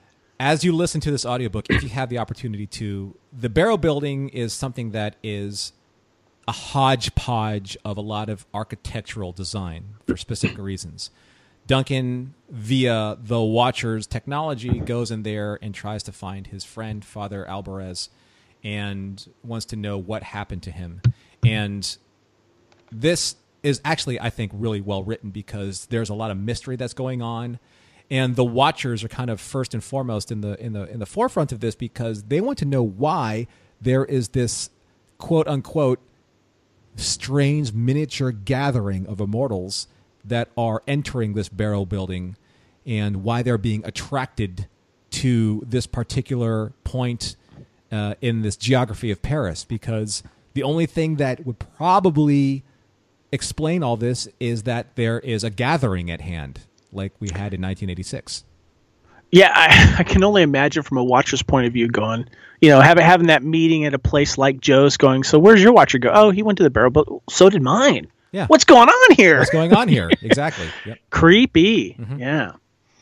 as you listen to this audiobook, if you have the opportunity to, the Barrow Building is something that is a hodgepodge of a lot of architectural design for specific reasons. Duncan, via the Watcher's technology, goes in there and tries to find his friend, Father Alvarez, and wants to know what happened to him. And this is actually, I think, really well written because there's a lot of mystery that's going on. And the Watchers are kind of first and foremost in the in the in the forefront of this because they want to know why there is this quote unquote strange miniature gathering of immortals that are entering this Barrow Building and why they're being attracted to this particular point Uh, in this geography of Paris, because the only thing that would probably explain all this is that there is a gathering at hand, like we had in nineteen eighty-six. Yeah, I, I can only imagine from a Watcher's point of view going, you know, having having that meeting at a place like Joe's going, so where's your Watcher go? Oh, he went to the Barrow, but so did mine. Yeah. What's going on here? What's going on here? Exactly. Yep. Creepy. Mm-hmm. Yeah.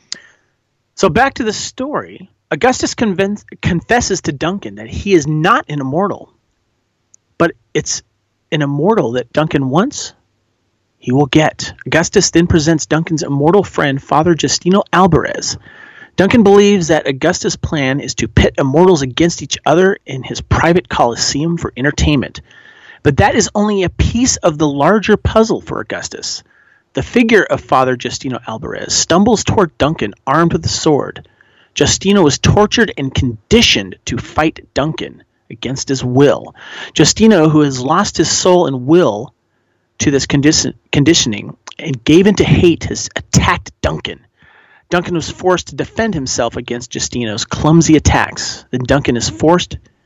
So back to the story. Augustus convince, confesses to Duncan that he is not an immortal, but it's an immortal that Duncan wants, he will get. Augustus then presents Duncan's immortal friend, Father Justino Alvarez. Duncan believes that Augustus' plan is to pit immortals against each other in his private coliseum for entertainment. But that is only a piece of the larger puzzle for Augustus. The figure of Father Justino Alvarez stumbles toward Duncan armed with a sword. Justino was tortured and conditioned to fight Duncan against his will. Justino, who has lost his soul and will to this condi- conditioning and gave into hate, has attacked Duncan. Duncan was forced to defend himself against Justino's clumsy attacks. Then Duncan is forced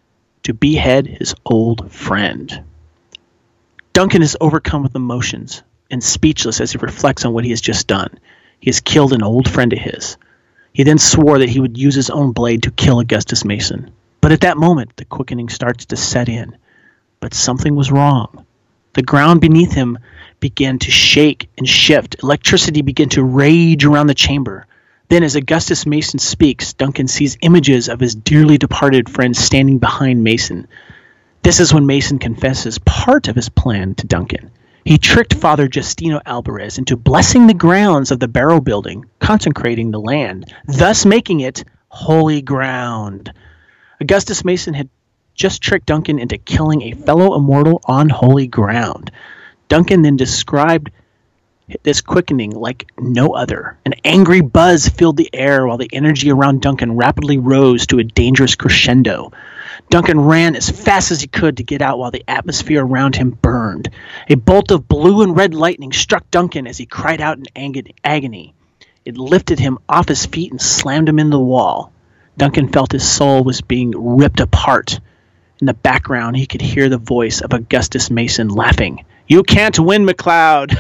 to behead his old friend. Duncan is overcome with emotions and speechless as he reflects on what he has just done. He has killed an old friend of his. He then swore that he would use his own blade to kill Augustus Mason. But at that moment, the quickening starts to set in. But something was wrong. The ground beneath him began to shake and shift. Electricity began to rage around the chamber. Then, as Augustus Mason speaks, Duncan sees images of his dearly departed friend standing behind Mason. This is when Mason confesses part of his plan to Duncan. He tricked Father Justino Alvarez into blessing the grounds of the Barrow Building, consecrating the land, thus making it holy ground. Augustus Mason had just tricked Duncan into killing a fellow immortal on holy ground. Duncan then described this quickening like no other. An angry buzz filled the air while the energy around Duncan rapidly rose to a dangerous crescendo. Duncan ran as fast as he could to get out while the atmosphere around him burned. A bolt of blue and red lightning struck Duncan as he cried out in agony. It lifted him off his feet and slammed him into the wall. Duncan felt his soul was being ripped apart. In the background, he could hear the voice of Augustus Mason laughing. "You can't win, MacLeod.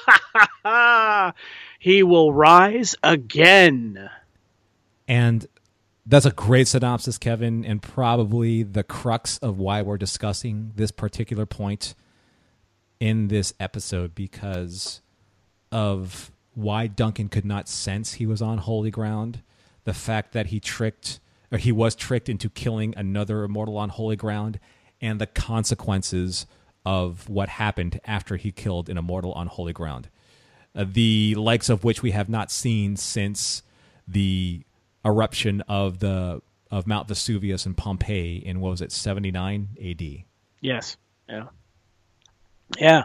He will rise again." And that's a great synopsis, Kevin, and probably the crux of why we're discussing this particular point in this episode, because of why Duncan could not sense he was on holy ground, the fact that he tricked, or he was tricked into killing another immortal on holy ground, and the consequences of what happened after he killed an immortal on holy ground, uh, the likes of which we have not seen since the eruption of the of Mount Vesuvius in Pompeii in, what was it, seventy-nine A D? Yes. Yeah. Yeah.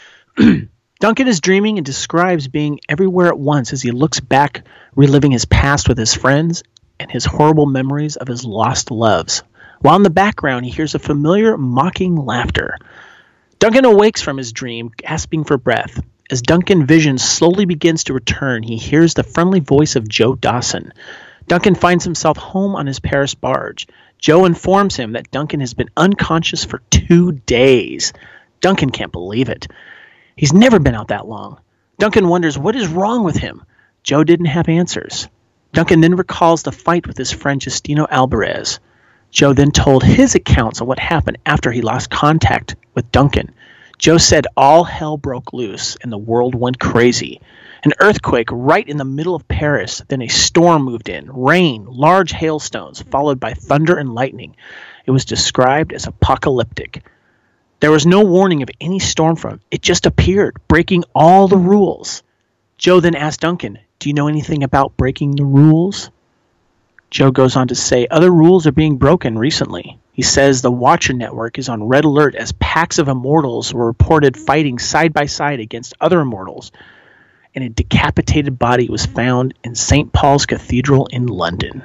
Duncan is dreaming and describes being everywhere at once as he looks back, reliving his past with his friends and his horrible memories of his lost loves. While in the background, he hears a familiar mocking laughter. Duncan awakes from his dream, gasping for breath. As Duncan's vision slowly begins to return, he hears the friendly voice of Joe Dawson. Duncan finds himself home on his Paris barge. Joe informs him that Duncan has been unconscious for two days. Duncan can't believe it. He's never been out that long. Duncan wonders what is wrong with him. Joe didn't have answers. Duncan then recalls the fight with his friend Justino Alvarez. Joe then told his accounts of what happened after he lost contact with Duncan. Joe said all hell broke loose and the world went crazy. An earthquake right in the middle of Paris, then a storm moved in, rain, large hailstones, followed by thunder and lightning. It was described as apocalyptic. There was no warning of any storm front. It just appeared, breaking all the rules. Joe then asked Duncan, "Do you know anything about breaking the rules?" Joe goes on to say other rules are being broken recently. He says the Watcher Network is on red alert as packs of immortals were reported fighting side by side against other immortals, and a decapitated body was found in Saint Paul's Cathedral in London.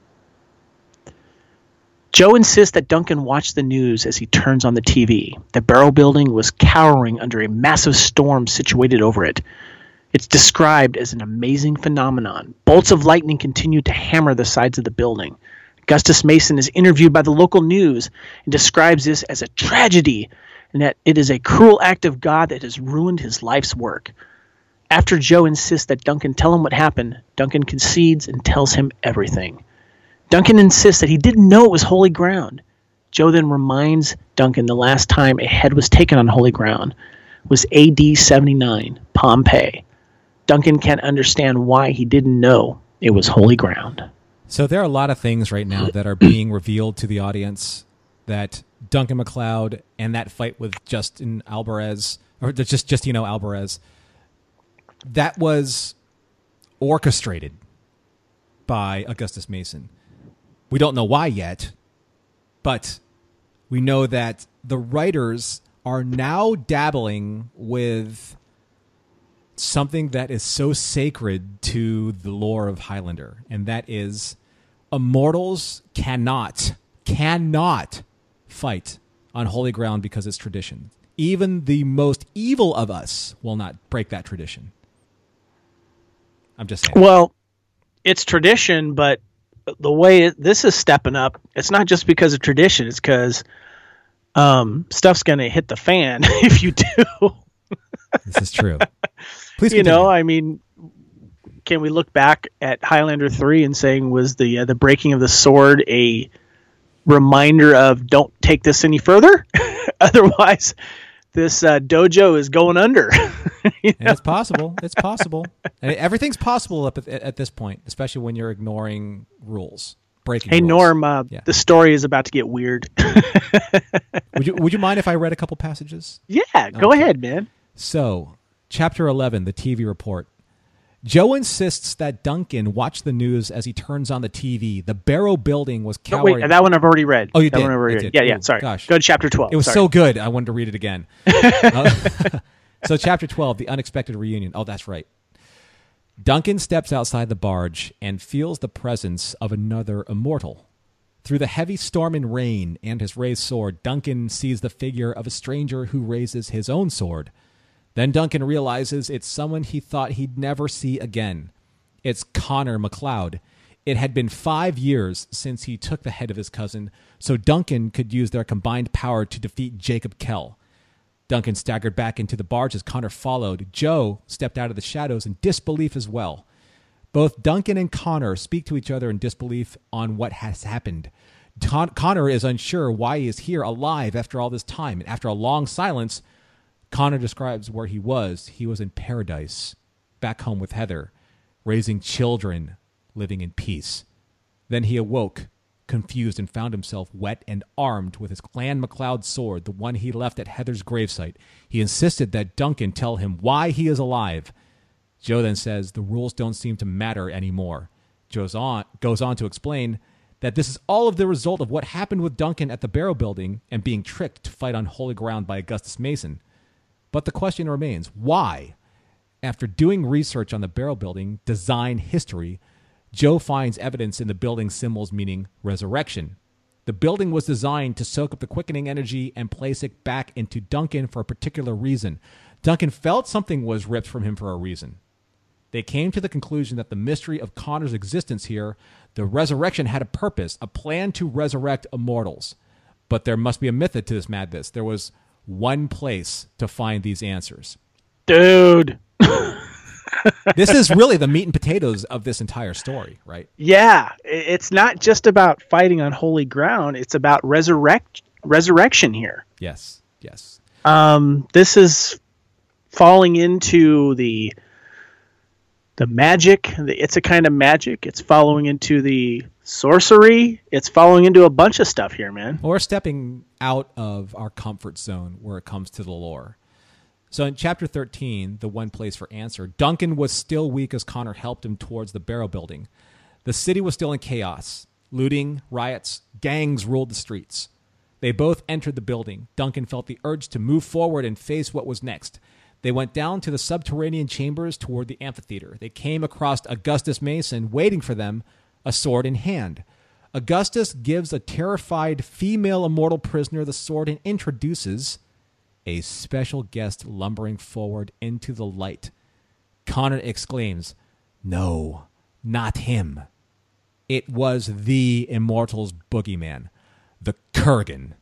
Joe insists that Duncan watch the news as he turns on the T V. The Barrow Building was cowering under a massive storm situated over it. It's described as an amazing phenomenon. Bolts of lightning continue to hammer the sides of the building. Augustus Mason is interviewed by the local news and describes this as a tragedy and that it is a cruel act of God that has ruined his life's work. After Joe insists that Duncan tell him what happened, Duncan concedes and tells him everything. Duncan insists that he didn't know it was holy ground. Joe then reminds Duncan the last time a head was taken on holy ground was A D seventy-nine, Pompeii. Duncan can't understand why he didn't know it was holy ground. So there are a lot of things right now that are being revealed to the audience that Duncan MacLeod and that fight with Justin Alvarez, or just Justino Alvarez, that was orchestrated by Augustus Mason. We don't know why yet, but we know that the writers are now dabbling with something that is so sacred to the lore of Highlander, and that is immortals cannot, cannot fight on holy ground because it's tradition. Even the most evil of us will not break that tradition. I'm just saying. Well, it's tradition, but the way it, this is stepping up, it's not just because of tradition. It's because um, stuff's going to hit the fan if you do. This is true. Please, you continue. know, I mean, can we look back at Highlander three and saying was the uh, the breaking of the sword a reminder of don't take this any further? Otherwise, this uh, dojo is going under. You know? It's possible. It's possible. And everything's possible up at, at this point, especially when you're ignoring rules, breaking Hey, rules. Norm, uh, Yeah. the story is about to get weird. Would you Would you mind if I read a couple passages? Yeah, go Okay. ahead, man. So, Chapter eleven, the T V report. Joe insists that Duncan watch the news as he turns on the T V. The Barrow building was No, cowering. wait, that one I've already read. Oh, you that did? One I've already I read. did. Yeah, yeah. Ooh, Sorry. gosh. Go to chapter twelve. It was Sorry. so good, I wanted to read it again. Uh, so, Chapter twelve, the unexpected reunion. Oh, that's right. Duncan steps outside the barge and feels the presence of another immortal. Through the heavy storm and rain and his raised sword, Duncan sees the figure of a stranger who raises his own sword. Then Duncan realizes it's someone he thought he'd never see again. It's Connor MacLeod. It had been five years since he took the head of his cousin, so Duncan could use their combined power to defeat Jacob Kell. Duncan staggered back into the barge as Connor followed. Joe stepped out of the shadows in disbelief as well. Both Duncan and Connor speak to each other in disbelief on what has happened. Con- Connor is unsure why he is here alive after all this time, and after a long silence, Connor describes where he was. He was in paradise, back home with Heather, raising children, living in peace. Then he awoke, confused, and found himself wet and armed with his Clan MacLeod sword, the one he left at Heather's gravesite. He insisted that Duncan tell him why he is alive. Joe then says the rules don't seem to matter anymore. Joe on, goes on to explain that this is all of the result of what happened with Duncan at the Barrow Building and being tricked to fight on holy ground by Augustus Mason. But the question remains, why? After doing research on the Barrow Building design history, Joe finds evidence in the building's symbols meaning resurrection. The building was designed to soak up the quickening energy and place it back into Duncan for a particular reason. Duncan felt something was ripped from him for a reason. They came to the conclusion that the mystery of Connor's existence here, the resurrection, had a purpose, a plan to resurrect immortals. But there must be a method to this madness. There was one place to find these answers. Dude. This is really the meat and potatoes of this entire story, right? Yeah, i- it's not just about fighting on holy ground. It's about resurrect resurrection here. Yes, yes. Um, this is falling into the the magic. the- It's a kind of magic. It's following into the sorcery. It's following into a bunch of stuff here, man. Or stepping out of our comfort zone where it comes to the lore. So in chapter thirteen, the one place for answer, Duncan was still weak as Connor helped him towards the Barrow Building. The city was still in chaos. Looting, riots, gangs ruled the streets. They both entered the building. Duncan felt the urge to move forward and face what was next. They went down to the subterranean chambers toward the amphitheater. They came across Augustus Mason waiting for them, a sword in hand. Augustus gives a terrified female immortal prisoner the sword and introduces a special guest lumbering forward into the light. Connor exclaims, "No, not him." It was the Immortals' boogeyman, the Kurgan.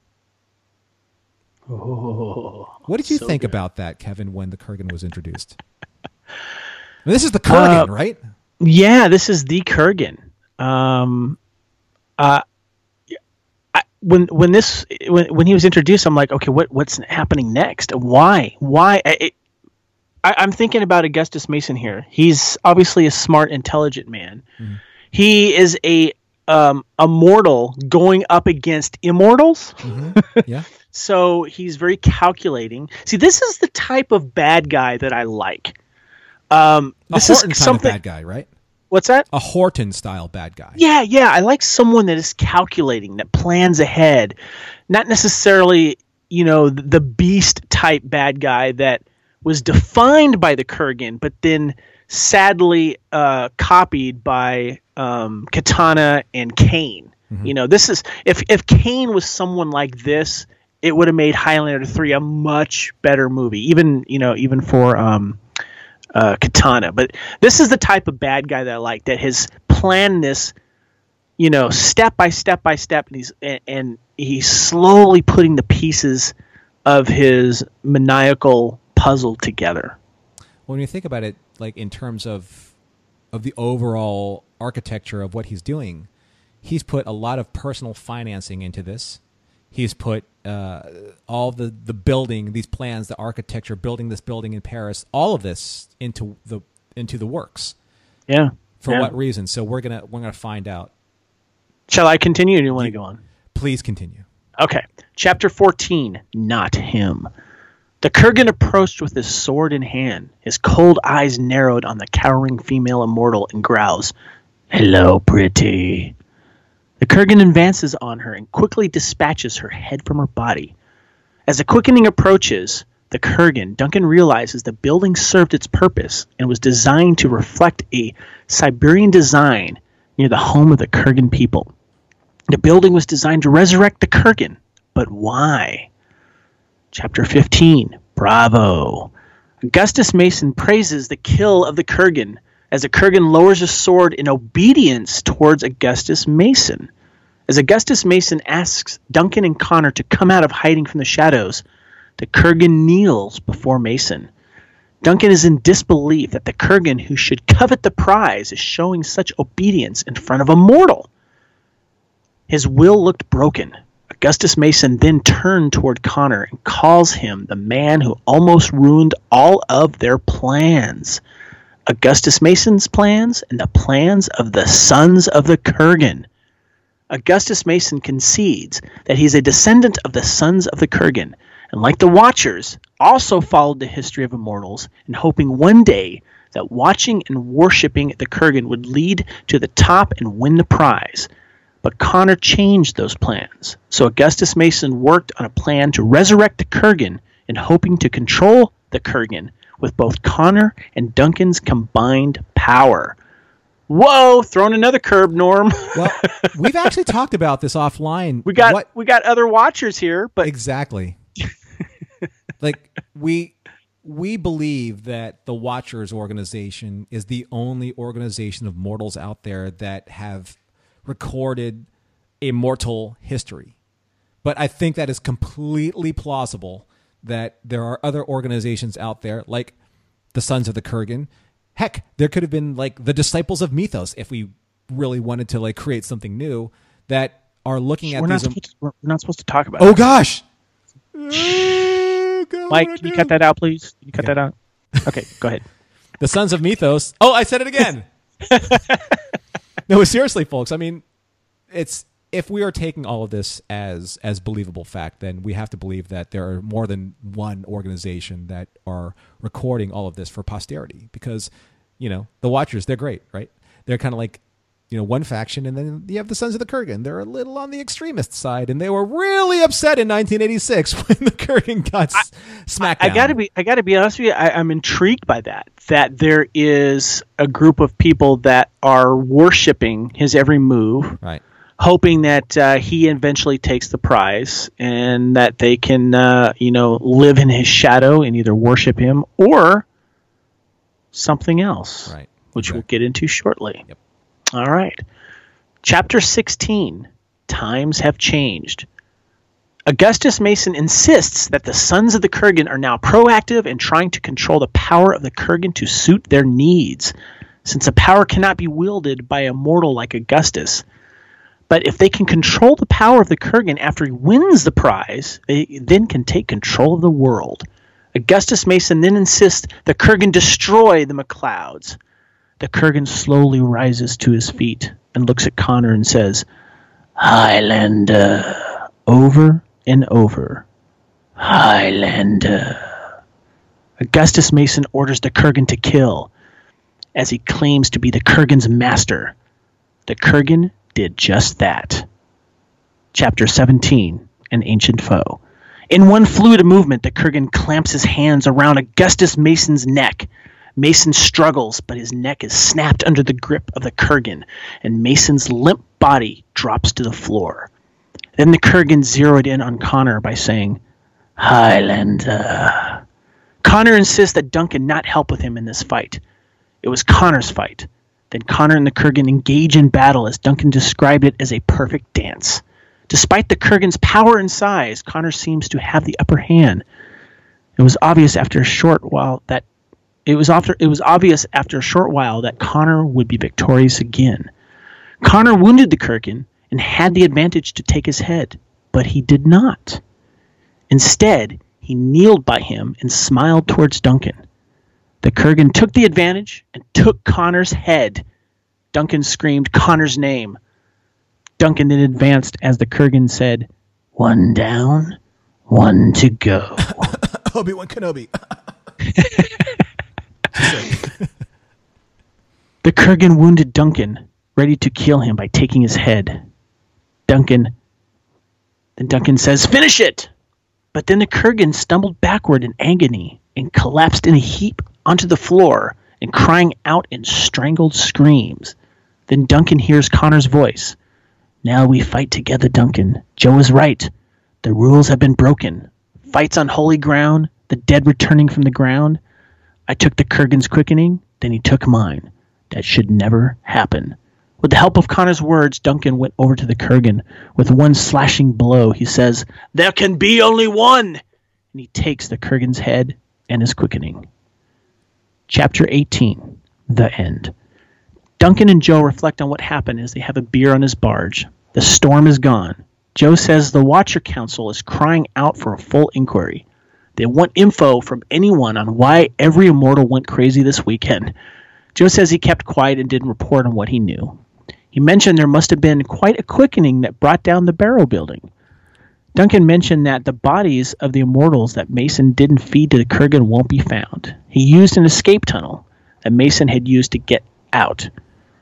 Oh, What did you so think good. about that, Kevin, when the Kurgan was introduced? This is the Kurgan, Uh, right? Yeah, this is the Kurgan. Um, uh, I, when when this when when he was introduced, I'm like, okay, what what's happening next? Why? Why? I, it, I, I'm thinking about Augustus Mason here. He's obviously a smart, intelligent man. Mm-hmm. He is a um, a mortal going up against immortals. Mm-hmm. Yeah. So he's very calculating. See, this is the type of bad guy that I like. Um, A this Horton is kind something. of bad guy, right? What's that? A Horton-style bad guy. Yeah, yeah. I like someone that is calculating, that plans ahead, not necessarily, you know, the, the beast type bad guy that was defined by the Kurgan, but then sadly uh, copied by um, Katana and Kane. Mm-hmm. You know, this is if if Kane was someone like this, it would have made Highlander three a much better movie, even you know, even for um, uh, Katana. But this is the type of bad guy that I like, that has planned this you know, step by step by step, and he's and, and he's slowly putting the pieces of his maniacal puzzle together. When you think about it, like in terms of of the overall architecture of what he's doing, he's put a lot of personal financing into this. He's put uh, all the, the building, these plans, the architecture, building this building in Paris, all of this into the into the works. Yeah. For yeah. what reason? So we're gonna we're gonna find out. Shall I continue, or do you want to go on? Please continue. Okay. Chapter fourteen. Not him. The Kurgan approached with his sword in hand, his cold eyes narrowed on the cowering female immortal, and growls, "Hello, pretty." The Kurgan advances on her and quickly dispatches her head from her body. As the quickening approaches the Kurgan, Duncan realizes the building served its purpose and was designed to reflect a Siberian design near the home of the Kurgan people. The building was designed to resurrect the Kurgan, but why? Chapter fifteen. Bravo. Augustus Mason praises the kill of the Kurgan as the Kurgan lowers his sword in obedience towards Augustus Mason. As Augustus Mason asks Duncan and Connor to come out of hiding from the shadows, the Kurgan kneels before Mason. Duncan is in disbelief that the Kurgan who should covet the prize is showing such obedience in front of a mortal. His will looked broken. Augustus Mason then turned toward Connor and calls him the man who almost ruined all of their plans. Augustus Mason's plans and the plans of the sons of the Kurgan. Augustus Mason concedes that he's a descendant of the sons of the Kurgan, and like the Watchers, also followed the history of immortals in hoping one day that watching and worshipping the Kurgan would lead to the top and win the prize. But Connor changed those plans, so Augustus Mason worked on a plan to resurrect the Kurgan in hoping to control the Kurgan with both Connor and Duncan's combined power. Whoa, throwing another curb, Norm. Well, we've actually talked about this offline. We got what, we got other Watchers here, but exactly. Like we we believe that the Watchers organization is the only organization of mortals out there that have recorded immortal history. But I think that is completely plausible that there are other organizations out there like the Sons of the Kurgan. Heck, there could have been like the Disciples of Mythos if we really wanted to like create something new that are looking at we're these. Not to, we're not supposed to talk about oh it. gosh. Oh, God, Mike, can you cut that out, please? Can you cut Okay. that out? Okay, go ahead. The Sons of Mythos. Oh, I said it again. No, seriously, folks. I mean, it's if we are taking all of this as as believable fact, then we have to believe that there are more than one organization that are recording all of this for posterity. Because, you know, the Watchers, they're great, right? They're kind of like, you know, one faction, and then you have the Sons of the Kurgan. They're a little on the extremist side, and they were really upset in nineteen eighty-six when the Kurgan got I, smacked down. I gotta be, I gotta be honest with you. I, I'm intrigued by that. That there is a group of people that are worshiping his every move, right? Hoping that uh, he eventually takes the prize, and that they can, uh, you know, live in his shadow and either worship him or something else, right? Which exactly. we'll get into shortly. Yep. All right. Chapter sixteen. Times have changed. Augustus Mason insists that the Sons of the Kurgan are now proactive and trying to control the power of the Kurgan to suit their needs, since the power cannot be wielded by a mortal like Augustus. But if they can control the power of the Kurgan after he wins the prize, they then can take control of the world. Augustus Mason then insists the Kurgan destroy the MacLeods. The Kurgan slowly rises to his feet and looks at Connor and says, "Highlander," over and over. "Highlander." Augustus Mason orders the Kurgan to kill, as he claims to be the Kurgan's master. The Kurgan did just that. Chapter seventeen, An Ancient Foe. In one fluid movement, the Kurgan clamps his hands around Augustus Mason's neck. Mason struggles, but his neck is snapped under the grip of the Kurgan, and Mason's limp body drops to the floor. Then the Kurgan zeroed in on Connor by saying, "Highlander." Connor insists that Duncan not help with him in this fight. It was Connor's fight. Then Connor and the Kurgan engage in battle as Duncan described it as a perfect dance. Despite the Kurgan's power and size, Connor seems to have the upper hand. It was obvious after a short while that it was after it was obvious after a short while that Connor would be victorious again. Connor wounded the Kurgan and had the advantage to take his head, but he did not. Instead, he kneeled by him and smiled towards Duncan. The Kurgan took the advantage and took Connor's head. Duncan screamed Connor's name. Duncan then advanced as the Kurgan said, "One down, one to go." Obi-Wan Kenobi. The Kurgan wounded Duncan, ready to kill him by taking his head. Duncan, then Duncan says, "Finish it!" But then the Kurgan stumbled backward in agony and collapsed in a heap onto the floor and crying out in strangled screams. Then Duncan hears Connor's voice. "Now we fight together, Duncan. Joe is right. The rules have been broken. Fights on holy ground, the dead returning from the ground. I took the Kurgan's quickening, then he took mine. That should never happen." With the help of Connor's words, Duncan went over to the Kurgan. With one slashing blow, he says, "There can be only one!" And he takes the Kurgan's head and his quickening. Chapter eighteen, The End. Duncan and Joe reflect on what happened as they have a beer on his barge. The storm is gone. Joe says the Watcher Council is crying out for a full inquiry. They want info from anyone on why every immortal went crazy this weekend. Joe says he kept quiet and didn't report on what he knew. He mentioned there must have been quite a quickening that brought down the Barrow building. Duncan mentioned that the bodies of the immortals that Mason didn't feed to the Kurgan won't be found. He used an escape tunnel that Mason had used to get out.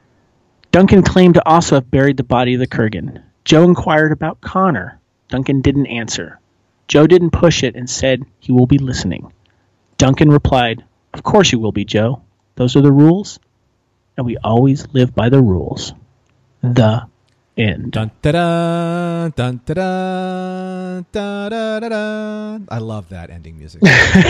Duncan claimed to also have buried the body of the Kurgan. Joe inquired about Connor. Duncan didn't answer. Joe didn't push it and said he will be listening. Duncan replied, "Of course you will be, Joe. Those are the rules, and we always live by the rules." The end. Dun, da, da, dun, da, da, da, da, da, da. I love that ending music.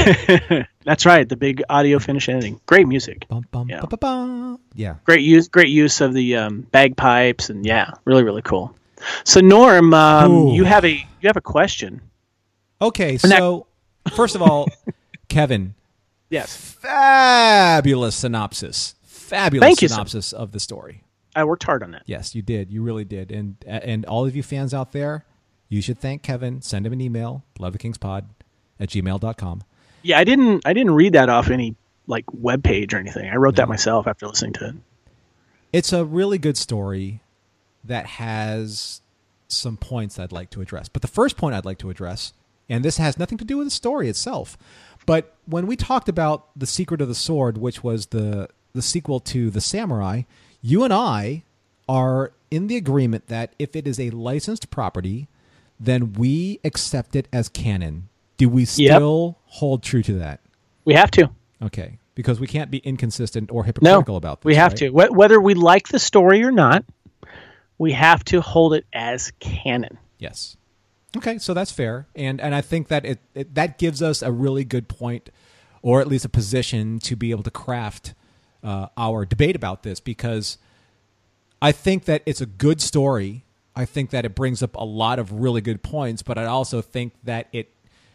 That's right, the big audio finish ending. Great music. Bum, bum, Yeah. ba, ba, ba. Yeah. Great use, great use of the um, bagpipes, and yeah, really, really cool. So Norm, um, Ooh. you have a you have a question. Okay, And that- so first of all, Kevin, Yes, fabulous synopsis. Fabulous Thank you, sir. synopsis of the story. I worked hard on that. Yes, you did. You really did. And and all of you fans out there, you should thank Kevin. Send him an email, lovetheKingspod at gmail dot com. Yeah, I didn't I didn't read that off any like web page or anything. I wrote that myself after listening to it. It's a really good story that has some points I'd like to address. But the first point I'd like to address, and this has nothing to do with the story itself, but when we talked about The Secret of the Sword, which was the the sequel to The Samurai, you and I are in the agreement that if it is a licensed property, then we accept it as canon. Do we still yep. hold true to that? We have to. Okay, because we can't be inconsistent or hypocritical no, about this. We have right? to. Wh- whether we like the story or not, we have to hold it as canon. Yes. Okay, so that's fair. And and I think that it, it that gives us a really good point, or at least a position to be able to craft uh, our debate about this, because I think that it's a good story. I think that it brings up a lot of really good points, but I also think that it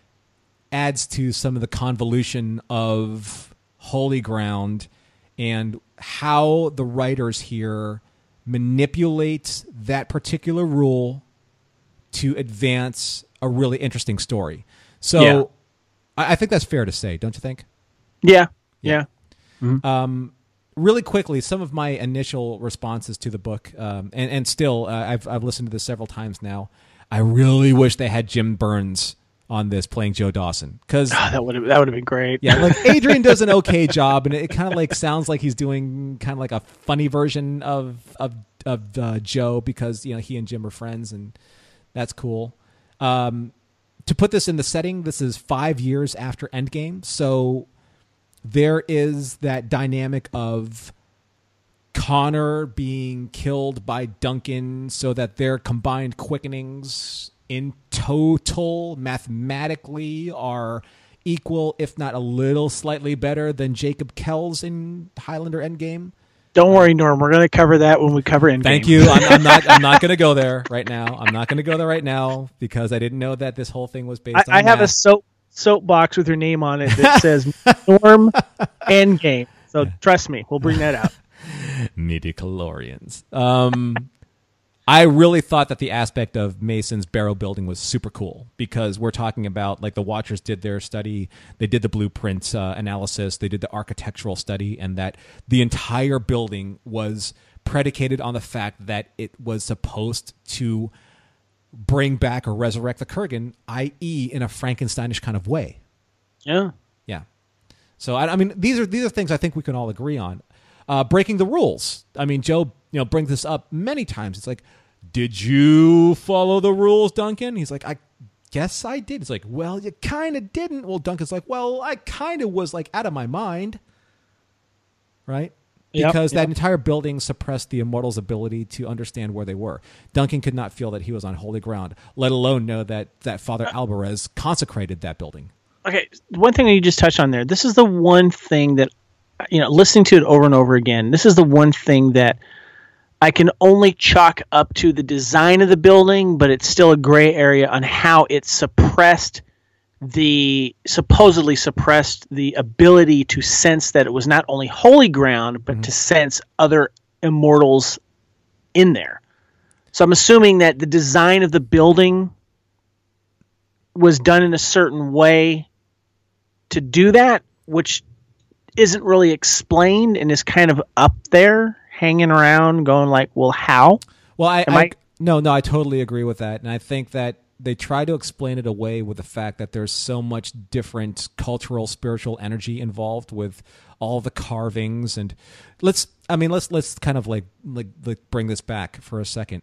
adds to some of the convolution of Holy Ground and how the writers here manipulate that particular rule to advance a really interesting story. So yeah. I, I think that's fair to say, don't you think? Yeah. Yeah. yeah. Mm-hmm. Um, really quickly, some of my initial responses to the book, um, and, and still, uh, I've, I've listened to this several times now. I really wish they had Jim Burns on this playing Joe Dawson, because oh, that would have that would have been great. Yeah, like Adrian does an okay job, and it kind of like sounds like he's doing kind of like a funny version of of of uh, Joe, because you know he and Jim are friends, and that's cool. Um, to put this in the setting, this is five years after Endgame, so there is that dynamic of Connor being killed by Duncan, so that their combined quickenings in total mathematically are equal, if not a little slightly better than Jacob Kells in Highlander Endgame. Don't worry, Norm. We're going to cover that when we cover Endgame. Thank you. I'm, I'm not. I'm not going to go there right now. I'm not going to go there right now because I didn't know that this whole thing was based I, on. I have math. a soap soapbox with your name on it that says Norm Endgame. So trust me, we'll bring that out. Midi-chlorians. Um, I really thought that the aspect of Mason's barrow building was super cool because we're talking about, like, the Watchers did their study, they did the blueprint uh, analysis, they did the architectural study, and that the entire building was predicated on the fact that it was supposed to bring back or resurrect the Kurgan, that is in a Frankensteinish kind of way. Yeah. Yeah. So, I, I mean, these are these are things I think we can all agree on. Uh, breaking the rules. I mean, Joe, you know, brings this up many times. It's like, did you follow the rules, Duncan? He's like, I guess I did. It's like, well, you kind of didn't. Well, Duncan's like, well, I kind of was like out of my mind, right? Because yep, that yep. entire building suppressed the Immortals' ability to understand where they were. Duncan could not feel that he was on holy ground, let alone know that, that Father Alvarez consecrated that building. Okay, one thing that you just touched on there, this is the one thing that, you know, listening to it over and over again, this is the one thing that I can only chalk up to the design of the building, but it's still a gray area on how it suppressed the, supposedly suppressed the ability to sense that it was not only holy ground, but mm-hmm. to sense other immortals in there. So I'm assuming that the design of the building was done in a certain way to do that, which isn't really explained and is kind of up there hanging around going like, well, how? Well, I, I, I no, no, I totally agree with that. And I think that they try to explain it away with the fact that there's so much different cultural, spiritual energy involved with all the carvings. And let's, I mean, let's, let's kind of like, like, like bring this back for a second.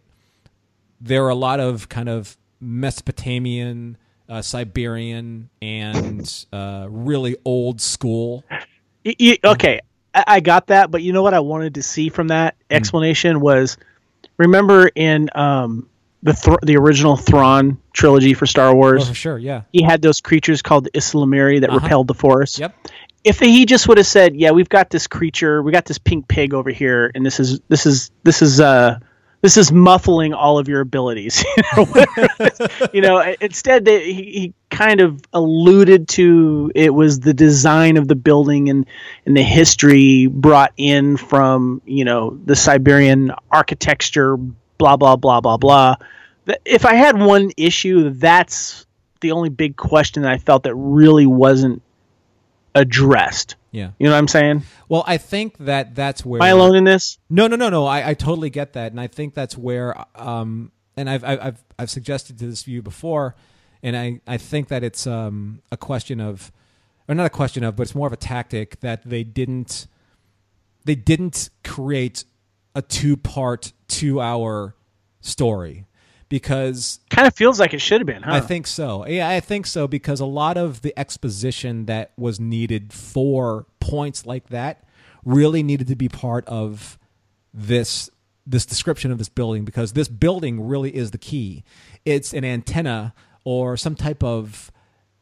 There are a lot of kind of Mesopotamian, uh, Siberian, and uh, really old school. You, you, okay, I, I got that, but you know what I wanted to see from that explanation mm. was, remember in um, the Th- the original Thrawn trilogy for Star Wars? Oh, for sure, yeah. He had those creatures called the Islamiri that uh-huh. repelled the Force. Yep. If he just would have said, "Yeah, we've got this creature, we got this pink pig over here, and this is this is this is uh this is muffling all of your abilities," you know, you know instead they, he, he kind of alluded to it was the design of the building and, and the history brought in from, you know, the Siberian architecture, blah, blah, blah, blah, blah. If I had one issue, that's the only big question that I felt that really wasn't addressed. Yeah. You know what I'm saying? Well, I think that that's where... Am I alone in this? No, no, no, no. I, I totally get that. And I think that's where, um, and I've, I've, I've suggested to this view before, and I, I think that it's um, a question of, or not a question of, but it's more of a tactic that they didn't, they didn't create a two-part, two-hour story. Because kind of feels like it should have been, huh? I think so. Yeah, I think so, because a lot of the exposition that was needed for points like that really needed to be part of this this description of this building, because this building really is the key. It's an antenna or some type of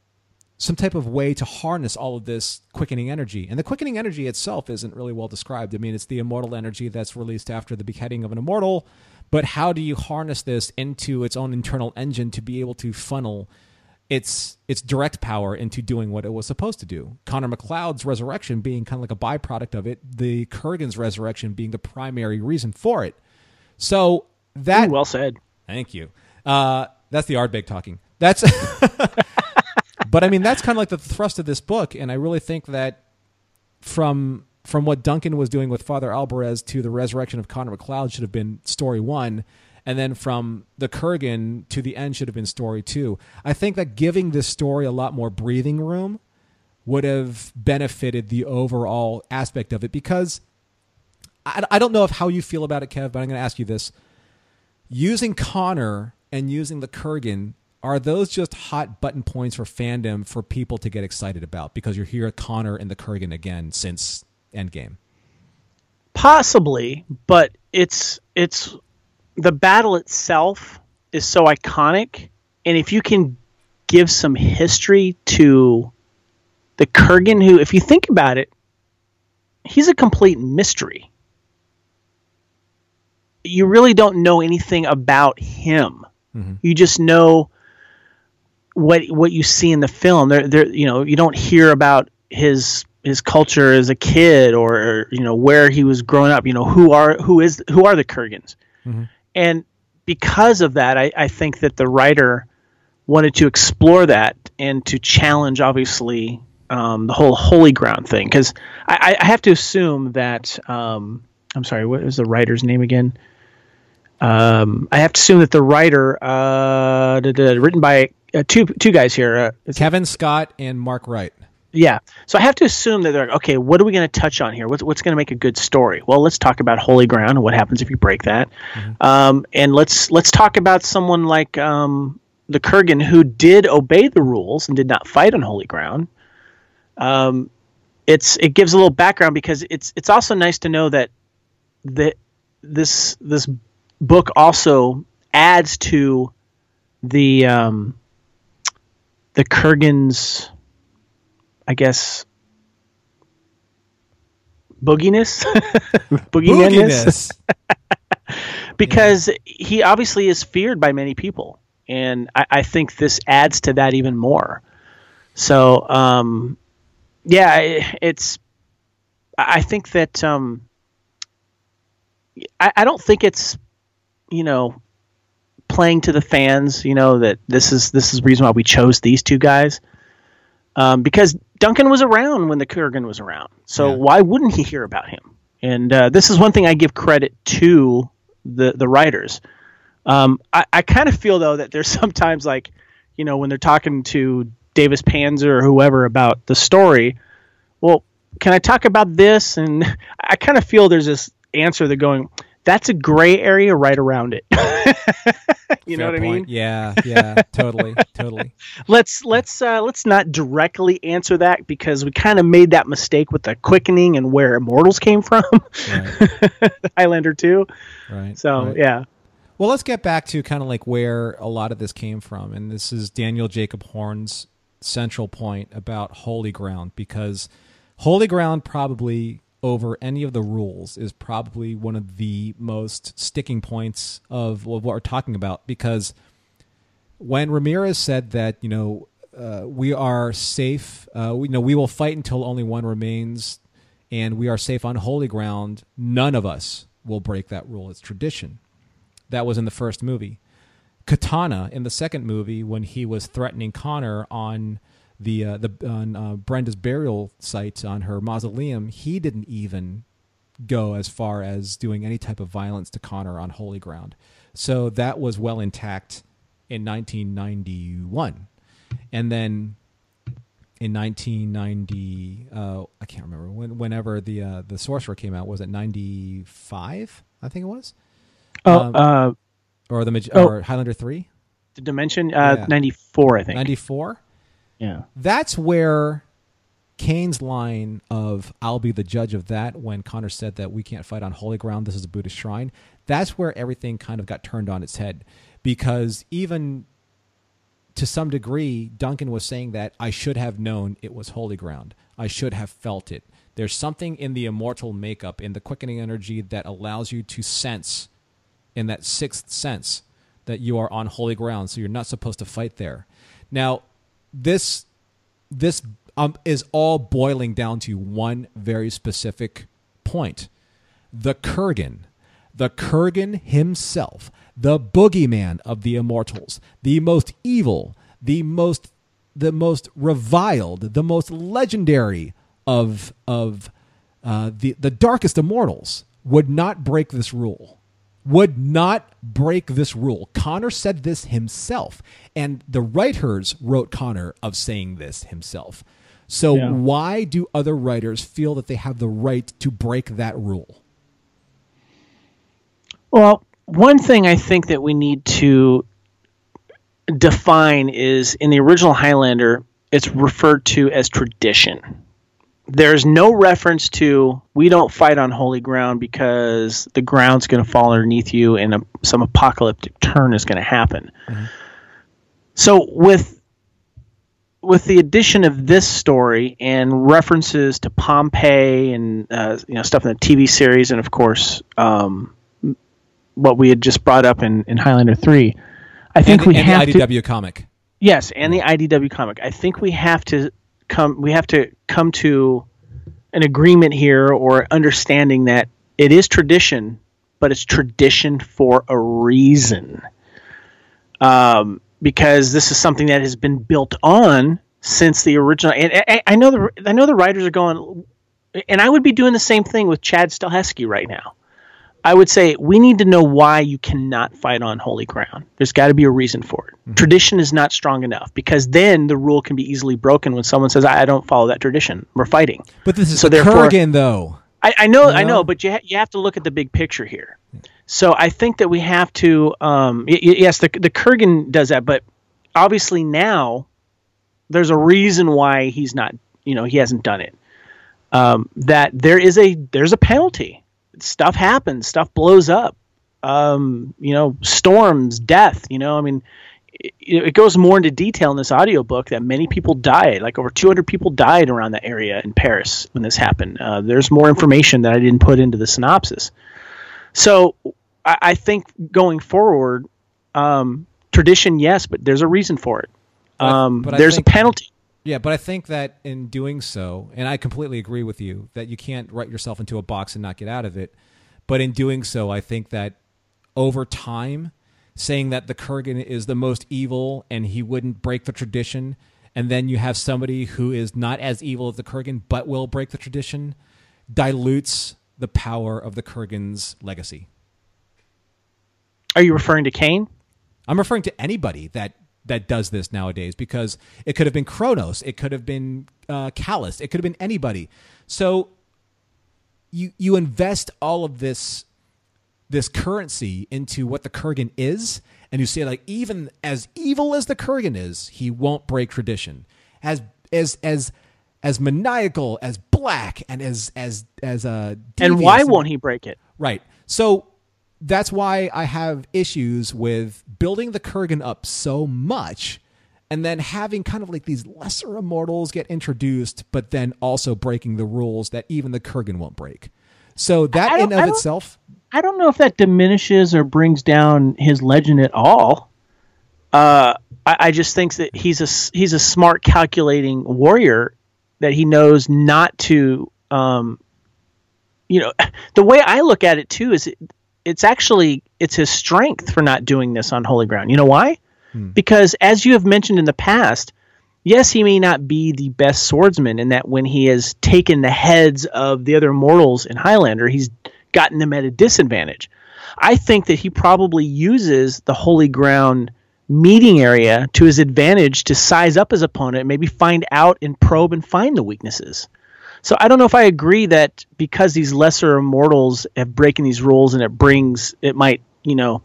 some type of way to harness all of this quickening energy. And the quickening energy itself isn't really well described. I mean, it's the immortal energy that's released after the beheading of an immortal. But how do you harness this into its own internal engine to be able to funnel its its direct power into doing what it was supposed to do? Connor McLeod's resurrection being kind of like a byproduct of it, the Kurgan's resurrection being the primary reason for it. So that... Ooh, well said. Thank you. Uh, that's the Ardbeg talking. That's... But I mean, that's kind of like the thrust of this book, and I really think that from... from what Duncan was doing with Father Alvarez to the resurrection of Connor McLeod should have been story one. And then from the Kurgan to the end should have been story two. I think that giving this story a lot more breathing room would have benefited the overall aspect of it, because I, I don't know if how you feel about it, Kev, but I'm going to ask you this. Using Connor and using the Kurgan, are those just hot button points for fandom for people to get excited about because you're here at Connor and the Kurgan again since Endgame? Possibly, but it's it's the battle itself is so iconic, and if you can give some history to the Kurgan, who, if you think about it, he's a complete mystery. you really don't know anything about him. Mm-hmm. You just know what what you see in the film. There, there, you know, you don't hear about his his culture as a kid, or, or you know where he was growing up. You know, who are who is who are the Kurgans, mm-hmm. and because of that, I, I think that the writer wanted to explore that and to challenge, obviously, um, the whole holy ground thing. Because I, I have to assume that um, I'm sorry, what is the writer's name again? Um, I have to assume that the writer, uh, da, da, written by uh, two two guys here, uh, Kevin Scott and Mark Wright. Yeah, so I have to assume that they're like, okay, what are we going to touch on here? What's what's going to make a good story? Well, let's talk about holy ground and what happens if you break that, mm-hmm. um, and let's let's talk about someone like um, the Kurgan who did obey the rules and did not fight on holy ground. Um, it's it gives a little background because it's it's also nice to know that that this this book also adds to the um, the Kurgan's, I guess, booginess, booginess, because yeah. he obviously is feared by many people, and I, I think this adds to that even more. So, um, yeah, it, it's. I think that um, I, I don't think it's, you know, playing to the fans. You know that this is this is the reason why we chose these two guys. Um, because Duncan was around when the Kurgan was around. So yeah. why wouldn't he hear about him? And uh, this is one thing I give credit to the, the writers. Um, I, I kind of feel, though, that there's sometimes, like, you know, when they're talking to Davis Panzer or whoever about the story, well, can I talk about this? And I kind of feel there's this answer they're going, that's a gray area right around it. You Fair know what point. I mean? Yeah, yeah, totally, totally. Let's let's uh, let's not directly answer that because we kind of made that mistake with the quickening and where Immortals came from. Right. Highlander two. Right. So right. yeah. Well, let's get back to kind of like where a lot of this came from, and this is Daniel Jacob Horn's central point about holy ground, because holy ground probably over any of the rules is probably one of the most sticking points of, of what we're talking about, because when Ramirez said that, you know, uh, we are safe, uh, we you know we will fight until only one remains, and we are safe on holy ground, none of us will break that rule. It's tradition. That was in the first movie. Katana in the second movie, when he was threatening Connor on the uh, the on uh, Brenda's burial site on her mausoleum, he didn't even go as far as doing any type of violence to Connor on holy ground. So that was well intact in nineteen ninety-one. And then in nineteen ninety, uh, I can't remember, when, whenever the uh, the Sorcerer came out, was it ninety-five? I think it was. Oh, um, uh, or the Mag- oh, or Highlander three? The Dimension, uh, yeah. ninety-four, I think. ninety-four? Yeah. That's where Kane's line of "I'll be the judge of that" when Connor said that we can't fight on holy ground, this is a Buddhist shrine, that's where everything kind of got turned on its head. Because even to some degree, Duncan was saying that I should have known it was holy ground. I should have felt it. There's something in the immortal makeup, in the quickening energy, that allows you to sense, in that sixth sense, that you are on holy ground, so you're not supposed to fight there. Now, this this um, is all boiling down to one very specific point. The Kurgan, the Kurgan himself, the boogeyman of the immortals, the most evil, the most the most reviled, the most legendary of of uh, the the darkest immortals, would not break this rule. Would not break this rule. Connor said this himself, and the writers wrote Connor of saying this himself. So yeah. Why do other writers feel that they have the right to break that rule? Well, one thing I think that we need to define is, in the original Highlander, it's referred to as tradition. There's no reference to, we don't fight on holy ground because the ground's going to fall underneath you and a, some apocalyptic turn is going to happen. Mm-hmm. So with with the addition of this story and references to Pompeii and uh, you know stuff in the T V series, and of course um, what we had just brought up in, in Highlander three. I think and, we and have the I D W to, comic. Yes, and the I D W comic. I think we have to come we have to come to an agreement here or understanding that it is tradition, but it's tradition for a reason. Um, because this is something that has been built on since the original. And I, I know the I know the writers are going, and I would be doing the same thing with Chad Stahelski right now. I would say we need to know why you cannot fight on holy ground. There's got to be a reason for it. Mm-hmm. Tradition is not strong enough, because then the rule can be easily broken when someone says, I, I don't follow that tradition. We're fighting. But this is so the Kurgan, though. I, I know, you know, I know, but you ha- you have to look at the big picture here. So I think that we have to. Um, y- yes, the the Kurgan does that, but obviously now there's a reason why he's not. You know, he hasn't done it. Um, that there is a there's a penalty. Stuff happens. Stuff blows up. Um, you know, storms, death. You know, I mean, it, it goes more into detail in this audiobook that many people died. Like over two hundred people died around that area in Paris when this happened. Uh, there's more information that I didn't put into the synopsis. So I, I think going forward, um, tradition, yes, but there's a reason for it. Um, but I, but there's think, a penalty. Yeah, but I think that in doing so, and I completely agree with you, that you can't write yourself into a box and not get out of it. But in doing so, I think that over time, saying that the Kurgan is the most evil and he wouldn't break the tradition, and then you have somebody who is not as evil as the Kurgan but will break the tradition, dilutes the power of the Kurgan's legacy. Are you referring to Kane? I'm referring to anybody that that does this nowadays, because it could have been Kronos, it could have been uh, Callus, it could have been anybody. So you you invest all of this this currency into what the Kurgan is, and you say, like, even as evil as the Kurgan is, he won't break tradition. As as as as maniacal, as black, and as as as uh and why won't he break it? Right. So that's why I have issues with building the Kurgan up so much and then having kind of like these lesser immortals get introduced, but then also breaking the rules that even the Kurgan won't break. So that in of itself... I don't know if that diminishes or brings down his legend at all. Uh, I, I just think that he's a, he's a smart, calculating warrior, that he knows not to... Um, you know, the way I look at it, too, is... It, It's actually, it's his strength for not doing this on holy ground. You know why? Hmm. Because as you have mentioned in the past, yes, he may not be the best swordsman, in that when he has taken the heads of the other mortals in Highlander, he's gotten them at a disadvantage. I think that he probably uses the holy ground meeting area to his advantage to size up his opponent, maybe find out and probe and find the weaknesses. So I don't know if I agree that because these lesser immortals have breaking these rules and it brings, it might, you know,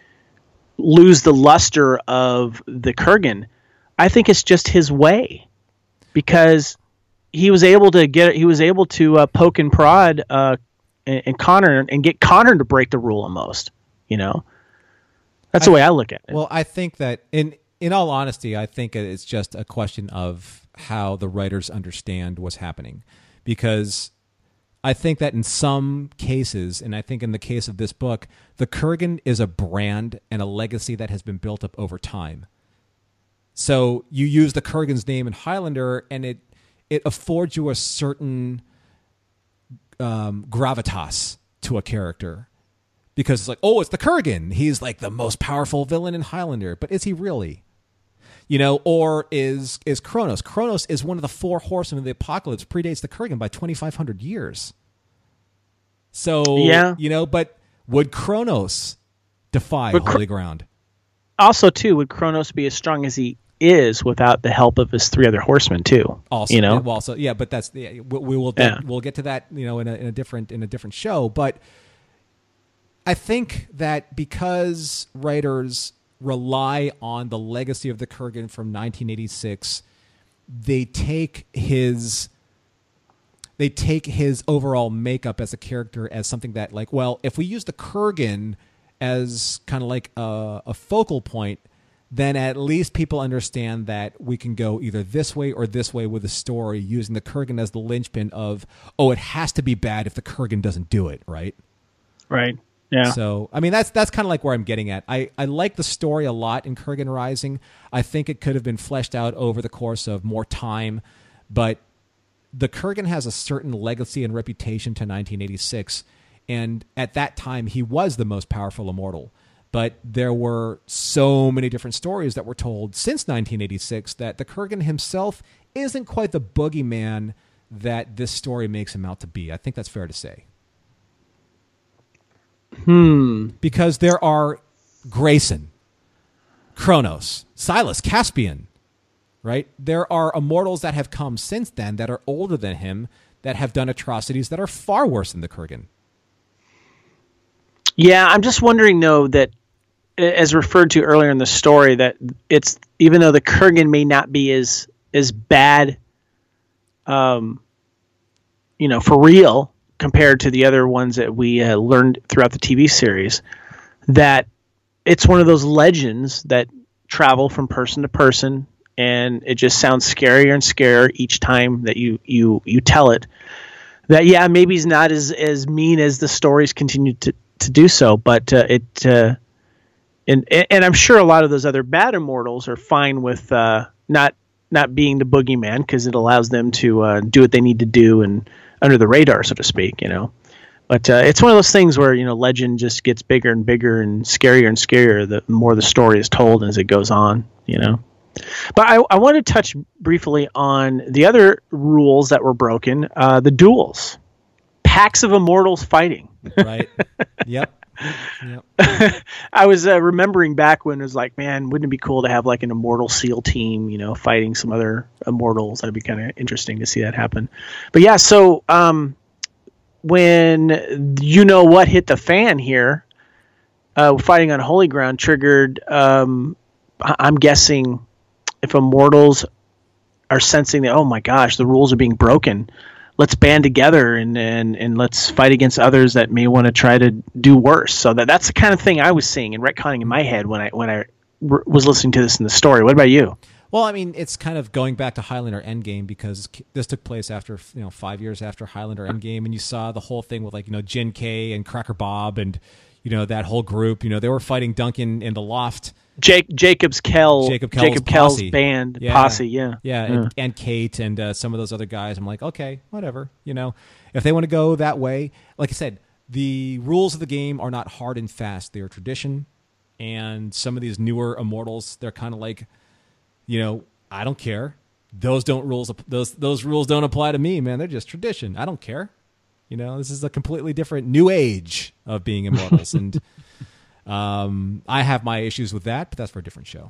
lose the luster of the Kurgan. I think it's just his way, because he was able to get, he was able to uh, poke and prod uh, and, and Connor and get Connor to break the rule almost, you know. That's the I, way I look at it. Well, I think that in, in all honesty, I think it's just a question of how the writers understand what's happening. Because I think that in some cases, and I think in the case of this book, the Kurgan is a brand and a legacy that has been built up over time. So you use the Kurgan's name in Highlander, and it it affords you a certain um, gravitas to a character. Because it's like, oh, it's the Kurgan. He's like the most powerful villain in Highlander. But is he really? You know, or is is Kronos? Kronos is one of the four horsemen of the apocalypse, predates the Kurgan by twenty-five hundred years. So, yeah. you know, but would Kronos defy would holy Cro- ground? Also, too, would Kronos be as strong as he is without the help of his three other horsemen, too? Also, you know, yeah, well, also, yeah, but that's yeah, we, we will yeah. we'll get to that, you know, in a, in a different in a different show. But I think that because writers rely on the legacy of the Kurgan from nineteen eighty-six, they take his they take his overall makeup as a character as something that, like, well, if we use the Kurgan as kind of like a, a focal point, then at least people understand that we can go either this way or this way with the story, using the Kurgan as the linchpin of, oh, it has to be bad if the Kurgan doesn't do it, right? Right. Yeah. So, I mean, that's that's kind of like where I'm getting at. I, I like the story a lot in Kurgan Rising. I think it could have been fleshed out over the course of more time, but the Kurgan has a certain legacy and reputation to nineteen eighty-six, and at that time, he was the most powerful immortal. But there were so many different stories that were told since nineteen eighty-six that the Kurgan himself isn't quite the boogeyman that this story makes him out to be. I think that's fair to say. Hmm. Because there are Grayson, Kronos, Silas, Caspian, right? There are immortals that have come since then that are older than him that have done atrocities that are far worse than the Kurgan. Yeah, I'm just wondering, though, that as referred to earlier in the story, that it's even though the Kurgan may not be as as bad, um, you know, for real, compared to the other ones that we uh, learned throughout the T V series, that it's one of those legends that travel from person to person, and it just sounds scarier and scarier each time that you you you tell it. That yeah, maybe he's not as as mean as the stories continue to to do so, but uh, it uh, and and I'm sure a lot of those other bad immortals are fine with uh, not not being the boogeyman, because it allows them to uh, do what they need to do and under the radar, so to speak, you know. But uh, it's one of those things where, you know, legend just gets bigger and bigger and scarier and scarier the more the story is told as it goes on, you know. But I, I want to touch briefly on the other rules that were broken, uh, the duels. Packs of immortals fighting. Right. Yep. Yep. I was uh, remembering back when it was like, man, wouldn't it be cool to have like an immortal SEAL team, you know, fighting some other immortals? That'd be kind of interesting to see that happen. But yeah, so um, when you know what hit the fan here, uh, fighting on holy ground triggered, um, I- I'm guessing if immortals are sensing that, oh my gosh, the rules are being broken, let's band together and, and, and let's fight against others that may want to try to do worse. So that that's the kind of thing I was seeing and retconning in my head when I when I r- was listening to this in the story. What about you? Well, I mean, it's kind of going back to Highlander Endgame, because this took place after, you know, five years after Highlander Endgame, and you saw the whole thing with, like, you know, Jin Kay and Cracker Bob and, you know, that whole group. You know, they were fighting Duncan in the loft. Jake Jacob's Kell Jacob Kell's, Jacob Kell's posse. band Yeah. posse, yeah, Yeah, yeah. And, and Kate and uh, some of those other guys. I'm like, okay, whatever. You know, if they want to go that way, like I said, the rules of the game are not hard and fast. They are tradition, and some of these newer immortals, they're kind of like, you know, I don't care. Those don't rules. Those those rules don't apply to me, man. They're just tradition. I don't care. You know, this is a completely different new age of being immortals, and. Um, I have my issues with that, but that's for a different show.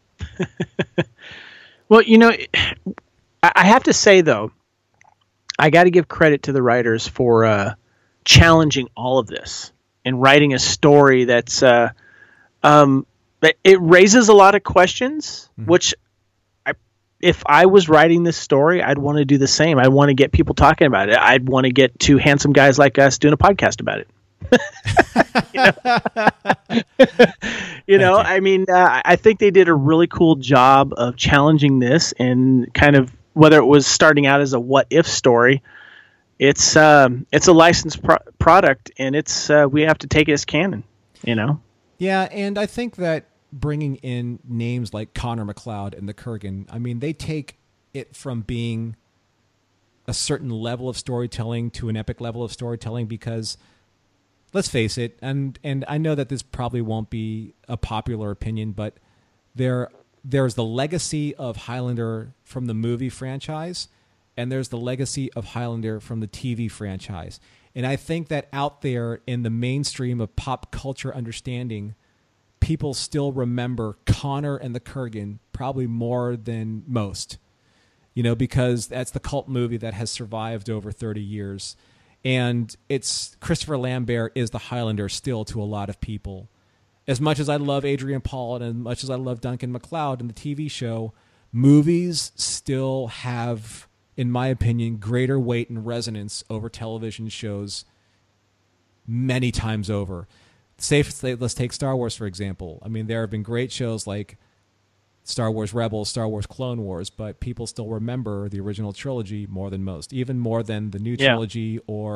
Well, you know, I have to say, though, I got to give credit to the writers for uh, challenging all of this and writing a story that's uh, um, it raises a lot of questions, mm-hmm. which I, if I was writing this story, I'd want to do the same. I'd want to get people talking about it. I'd want to get two handsome guys like us doing a podcast about it. you know, you know I mean, uh, I think they did a really cool job of challenging this, and kind of, whether it was starting out as a what if story, it's um, it's a licensed pro- product, and it's uh, we have to take it as canon, you know. Yeah, and I think that bringing in names like Connor McLeod and the Kurgan, I mean, they take it from being a certain level of storytelling to an epic level of storytelling, because let's face it, and and I know that this probably won't be a popular opinion, but there there's the legacy of Highlander from the movie franchise, and there's the legacy of Highlander from the T V franchise. And I think that out there in the mainstream of pop culture understanding, people still remember Connor and the Kurgan probably more than most, you know, because that's the cult movie that has survived over thirty years. And it's Christopher Lambert is the Highlander still to a lot of people. As much as I love Adrian Paul and as much as I love Duncan MacLeod in the T V show, movies still have, in my opinion, greater weight and resonance over television shows many times over. Say, let's take Star Wars, for example. I mean, there have been great shows like Star Wars Rebels, Star Wars Clone Wars, but people still remember the original trilogy more than most, even more than the new yeah. trilogy or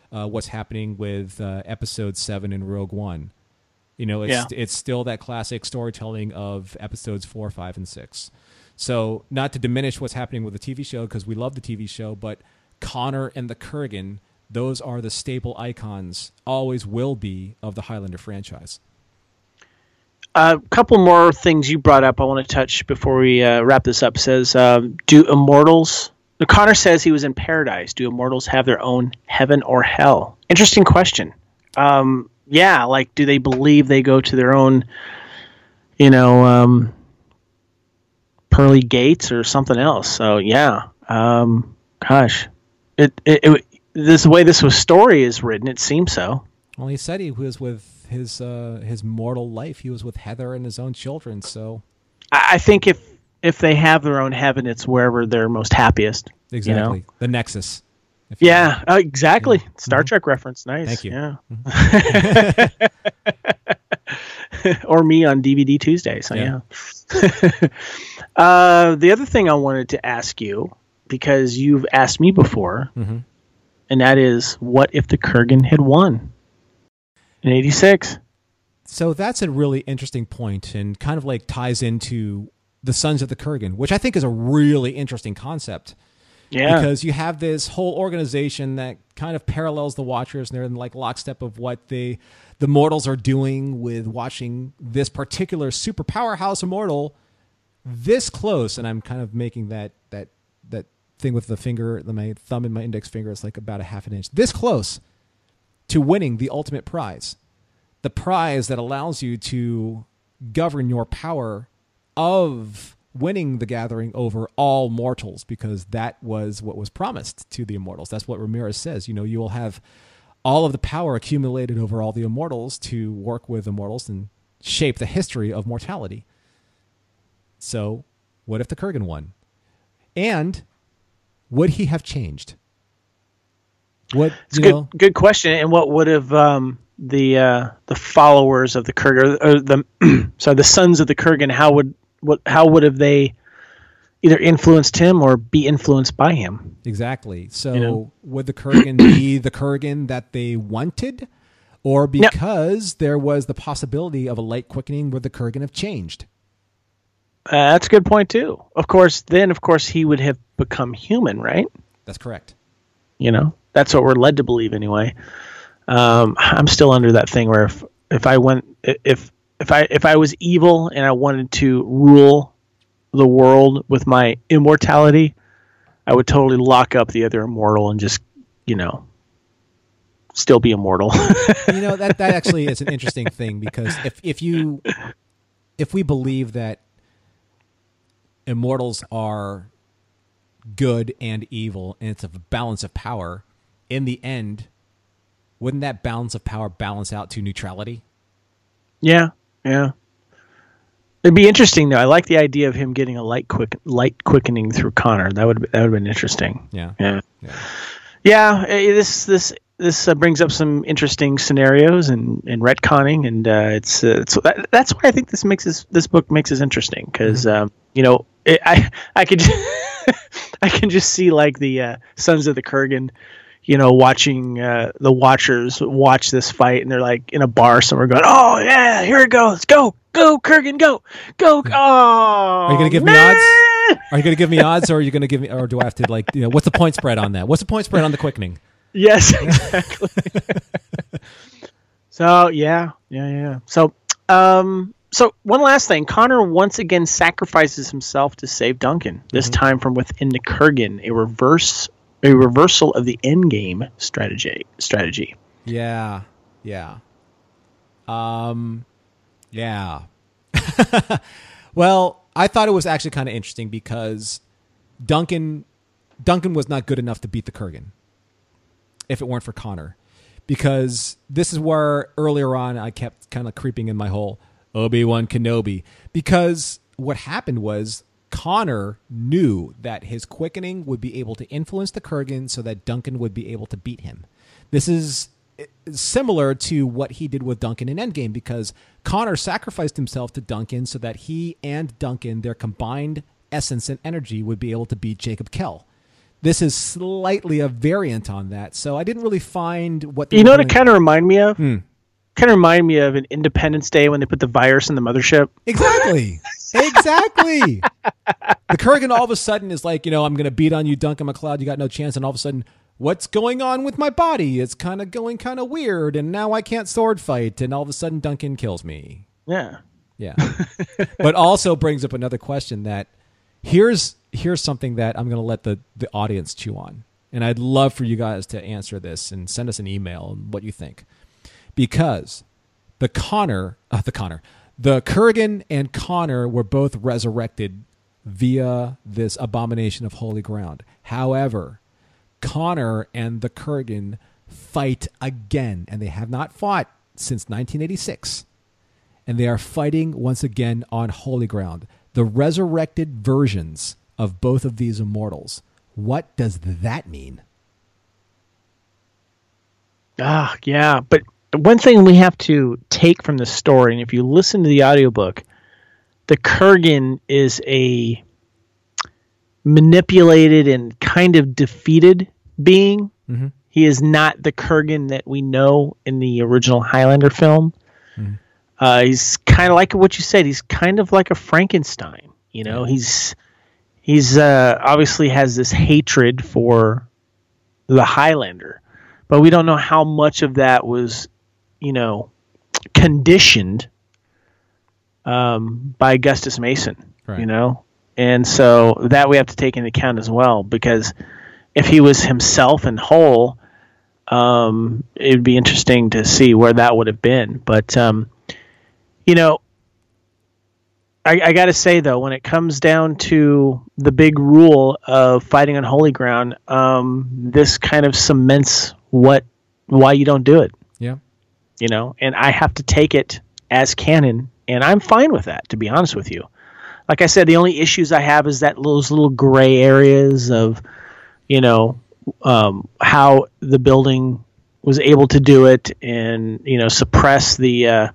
uh, what's happening with uh, Episode seven in Rogue One. You know, it's Yeah. it's still that classic storytelling of episodes four, five, and six. So not to diminish what's happening with the T V show, because we love the T V show, but Connor and the Kurgan, those are the staple icons, always will be, of the Highlander franchise. A couple more things you brought up I want to touch before we uh, wrap this up. Says, um, do immortals... Connor says he was in paradise. Do immortals have their own heaven or hell? Interesting question. Um, yeah, like, do they believe they go to their own, you know, um, pearly gates or something else? So, yeah. Um, gosh. It, it, it this way this was story is written, it seems so. Well, he said he was with his uh, his mortal life. He was with Heather and his own children. So I, I think if if they have their own heaven, it's wherever they're most happiest. exactly You know? the Nexus. if you Yeah, uh, exactly. Yeah. Star Mhm. Trek reference. Nice. Thank you. Yeah. Or me on D V D Tuesday. So yeah. Yeah. uh, the other thing I wanted to ask you, because you've asked me before, will. Mhm. and that is, what if the Kurgan had won in eighty-six? So that's a really interesting point, and kind of like ties into the Sons of the Kurgan, which I think is a really interesting concept. Yeah. Because you have this whole organization that kind of parallels the Watchers, and they're in like lockstep of what they, the mortals are doing with watching this particular super powerhouse immortal this close. And I'm kind of making that that that thing with the finger, my thumb and my index finger is like about a half an inch, this close to winning the ultimate prize, the prize that allows you to govern your power of winning the gathering over all mortals, because that was what was promised to the immortals. That's what Ramirez says. You know, you will have all of the power accumulated over all the immortals to work with immortals and shape the history of mortality. So what if the Kurgan won? And would he have changed? What, It's you a good, know, good question. And what would have um, the uh, the followers of the Kurgan, or the sorry, the sons of the Kurgan, how would what how would have they either influenced him or be influenced by him? exactly. So You know? would the Kurgan be the Kurgan that they wanted? Or because there was the possibility of a light quickening, would the Kurgan have changed? Uh, that's a good point too. Of course, then of course he would have become human, right? That's correct. You know, that's what we're led to believe anyway. Um, I'm still under that thing where if if I went if if I if I was evil and I wanted to rule the world with my immortality, I would totally lock up the other immortal and just, you know, still be immortal. You know, that, that actually is an interesting thing, because if, if you if we believe that immortals are good and evil and it's a balance of power, in the end, wouldn't that balance of power balance out to neutrality? Yeah, yeah. It'd be interesting though. I like the idea of him getting a light quick light quickening through Connor. That would that would have been interesting. Yeah. Yeah. Yeah. Yeah, eh, this this this uh, brings up some interesting scenarios and, and retconning, and uh, it's uh, it's that, that's why I think this makes this this book makes it interesting, because Mm-hmm. um, you know it, I I could I can just see like the uh, Sons of the Kurgan, you know, watching uh, the Watchers watch this fight, and they're like in a bar somewhere going, oh yeah, here it goes, go go Kurgan, go go. Oh, Are you gonna give me man! odds? Are you going to give me odds, or are you going to give me, or do I have to, like, you know, what's the point spread on that? What's the point spread on the quickening? Yes, exactly. So yeah, yeah, yeah. So, um, so one last thing, Connor once again sacrifices himself to save Duncan. This Mhm. time from within the Kurgan, a reverse, a reversal of the endgame strategy. Strategy. Yeah, yeah, um, yeah. Well, I thought it was actually kind of interesting because Duncan, Duncan was not good enough to beat the Kurgan if it weren't for Connor. Because this is where earlier on I kept kind of creeping in my whole Obi-Wan Kenobi. Because what happened was Connor knew that his quickening would be able to influence the Kurgan so that Duncan would be able to beat him. This is similar to what he did with Duncan in Endgame, because Connor sacrificed himself to Duncan so that he and Duncan, their combined essence and energy, would be able to beat Jacob Kell. this is slightly a variant on that. So I didn't really find what you know what it kind of remind me of. Hmm. Kind of remind me of an Independence Day when they put the virus in the mothership. Exactly. Exactly. The Kurgan all of a sudden is like, you know, I'm going to beat on you, Duncan MacLeod. You got no chance. And all of a sudden, what's going on with my body? It's kind of going kind of weird. And now I can't sword fight. And all of a sudden, Duncan kills me. Yeah. Yeah. But also brings up another question that here's here's something that I'm going to let the, the audience chew on. And I'd love for you guys to answer this and send us an email on what you think. Because the Connor, uh, the Connor, the Kurgan and Connor were both resurrected via this abomination of holy ground. However, Connor and the Kurgan fight again, and they have not fought since nineteen eighty-six. And they are fighting once again on holy ground. The resurrected versions of both of these immortals. What does that mean? Ah, yeah, but one thing we have to take from the story, and if you listen to the audiobook, the Kurgan is a manipulated and kind of defeated being. Mm-hmm. He is not the Kurgan that we know in the original Highlander film. Mm-hmm. Uh, he's kind of like what you said. He's kind of like a Frankenstein. You know, yeah. he's he's uh, obviously has this hatred for the Highlander, but we don't know how much of that was, you know, conditioned um, by Augustus Mason, right. you know? And so that we have to take into account as well, because if he was himself and whole, um, it would be interesting to see where that would have been. But, um, you know, I, I got to say, though, when it comes down to the big rule of fighting on holy ground, um, this kind of cements what why you don't do it. Yeah. You know, and I have to take it as canon, and I'm fine with that, to be honest with you. Like I said, the only issues I have is that those little gray areas of, you know, um, how the building was able to do it and, you know, suppress the, uh,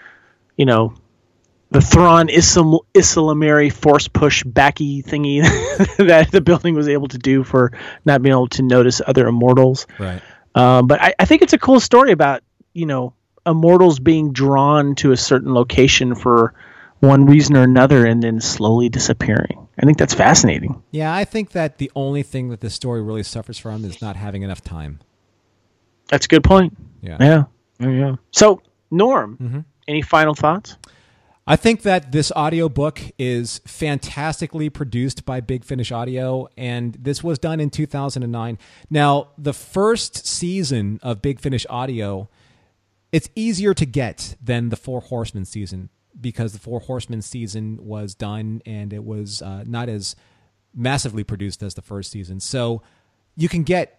you know, the Thrawn Islam, Islamary force push backy thingy that the building was able to do for not being able to notice other immortals. Right. Um, but I, I think it's a cool story about, you know, immortals being drawn to a certain location for one reason or another and then slowly disappearing. I think that's fascinating. Yeah, I think that the only thing that this story really suffers from is not having enough time. That's a good point. Yeah. Yeah. Yeah. yeah. So, Norm, mm-hmm. any final thoughts? I think that this audiobook is fantastically produced by Big Finish Audio, and this was done in two thousand nine. Now, the first season of Big Finish Audio, it's easier to get than the Four Horsemen season, because the Four Horsemen season was done and it was uh, not as massively produced as the first season. So you can get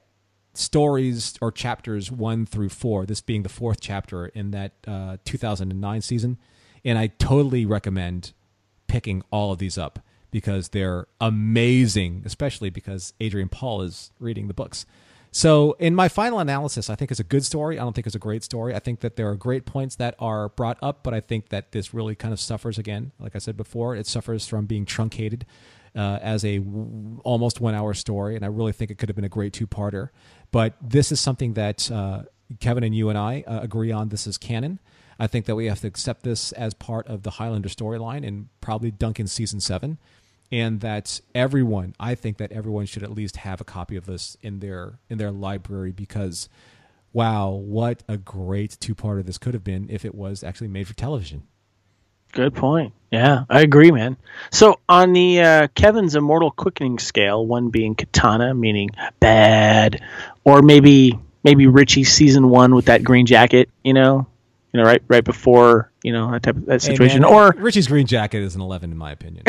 stories or chapters one through four, this being the fourth chapter in that uh, two thousand nine season. And I totally recommend picking all of these up because they're amazing, especially because Adrian Paul is reading the books. So in my final analysis, I think it's a good story. I don't think it's a great story. I think that there are great points that are brought up, but I think that this really kind of suffers again. Like I said before, it suffers from being truncated uh, as a w- almost one-hour story, and I really think it could have been a great two-parter. But this is something that uh, Kevin and you and I uh, agree on. This is canon. I think that we have to accept this as part of the Highlander storyline and probably Duncan's season seven. And that everyone, I think that everyone should at least have a copy of this in their in their library because, wow, what a great two-parter this could have been if it was actually made for television. Good point. Yeah, I agree, man. So on the uh, Kevin's Immortal Quickening scale, one being katana, meaning bad, or maybe maybe Richie's season one with that green jacket, you know, you know, right right before, you know, that type of that situation, hey man, or Richie's green jacket is an eleven in my opinion.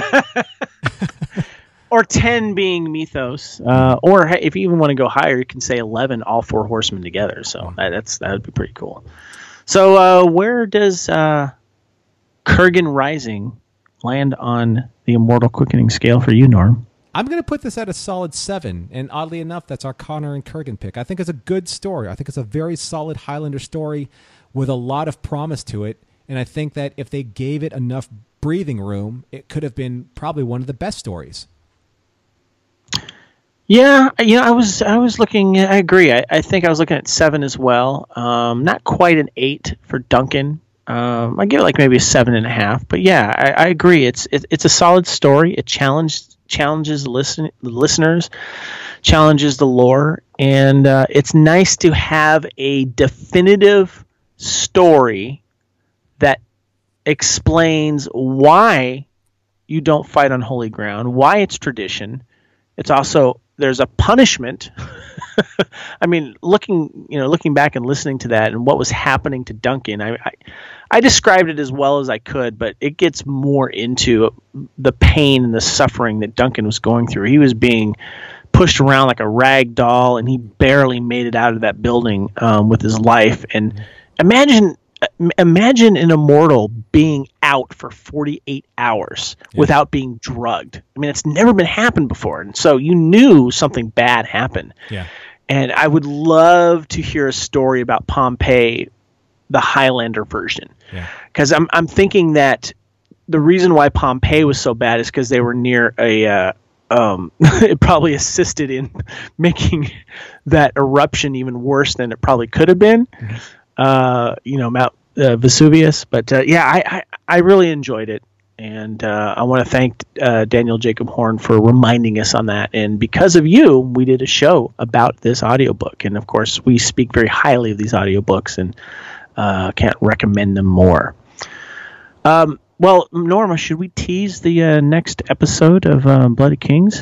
Or ten being Mythos, uh, or if you even want to go higher, you can say eleven, all four horsemen together. So that, that's that would be pretty cool. So uh, where does uh, Kurgan Rising land on the Immortal Quickening scale for you, Norm? I'm going to put this at a solid seven, and oddly enough, that's our Connor and Kurgan pick. I think it's a good story. I think it's a very solid Highlander story with a lot of promise to it, and I think that if they gave it enough breathing room, it could have been probably one of the best stories. Yeah, you know, I was I was looking. I agree. I, I think I was looking at seven as well. Um, not quite an eight for Duncan. Um, I give it like maybe a seven and a half. But yeah, I, I agree. It's it, it's a solid story. It challenged challenges the listen the listeners, challenges the lore, and uh, it's nice to have a definitive story that explains why you don't fight on holy ground, why it's tradition. It's also there's a punishment. I mean, looking you know looking back and listening to that and what was happening to Duncan, I, I I described it as well as I could, but it gets more into the pain and the suffering that Duncan was going through. He was being pushed around like a rag doll, and he barely made it out of that building um, with his life. And imagine. Imagine an immortal being out for forty-eight hours yeah. without being drugged. I mean, it's never been happened before. And so you knew something bad happened. Yeah. And I would love to hear a story about Pompeii, the Highlander version. Because yeah. I'm I'm thinking that the reason why Pompeii was so bad is because they were near a uh, um, it probably assisted in making that eruption even worse than it probably could have been. Mm-hmm. Uh, you know, Mount uh, Vesuvius. But uh, yeah, I, I, I really enjoyed it. And uh, I want to thank uh, Daniel Jacob Horn for reminding us on that. And because of you, we did a show about this audiobook. And of course, we speak very highly of these audiobooks and uh, can't recommend them more. Um, well, Norma, should we tease the uh, next episode of uh, Blood of Kings?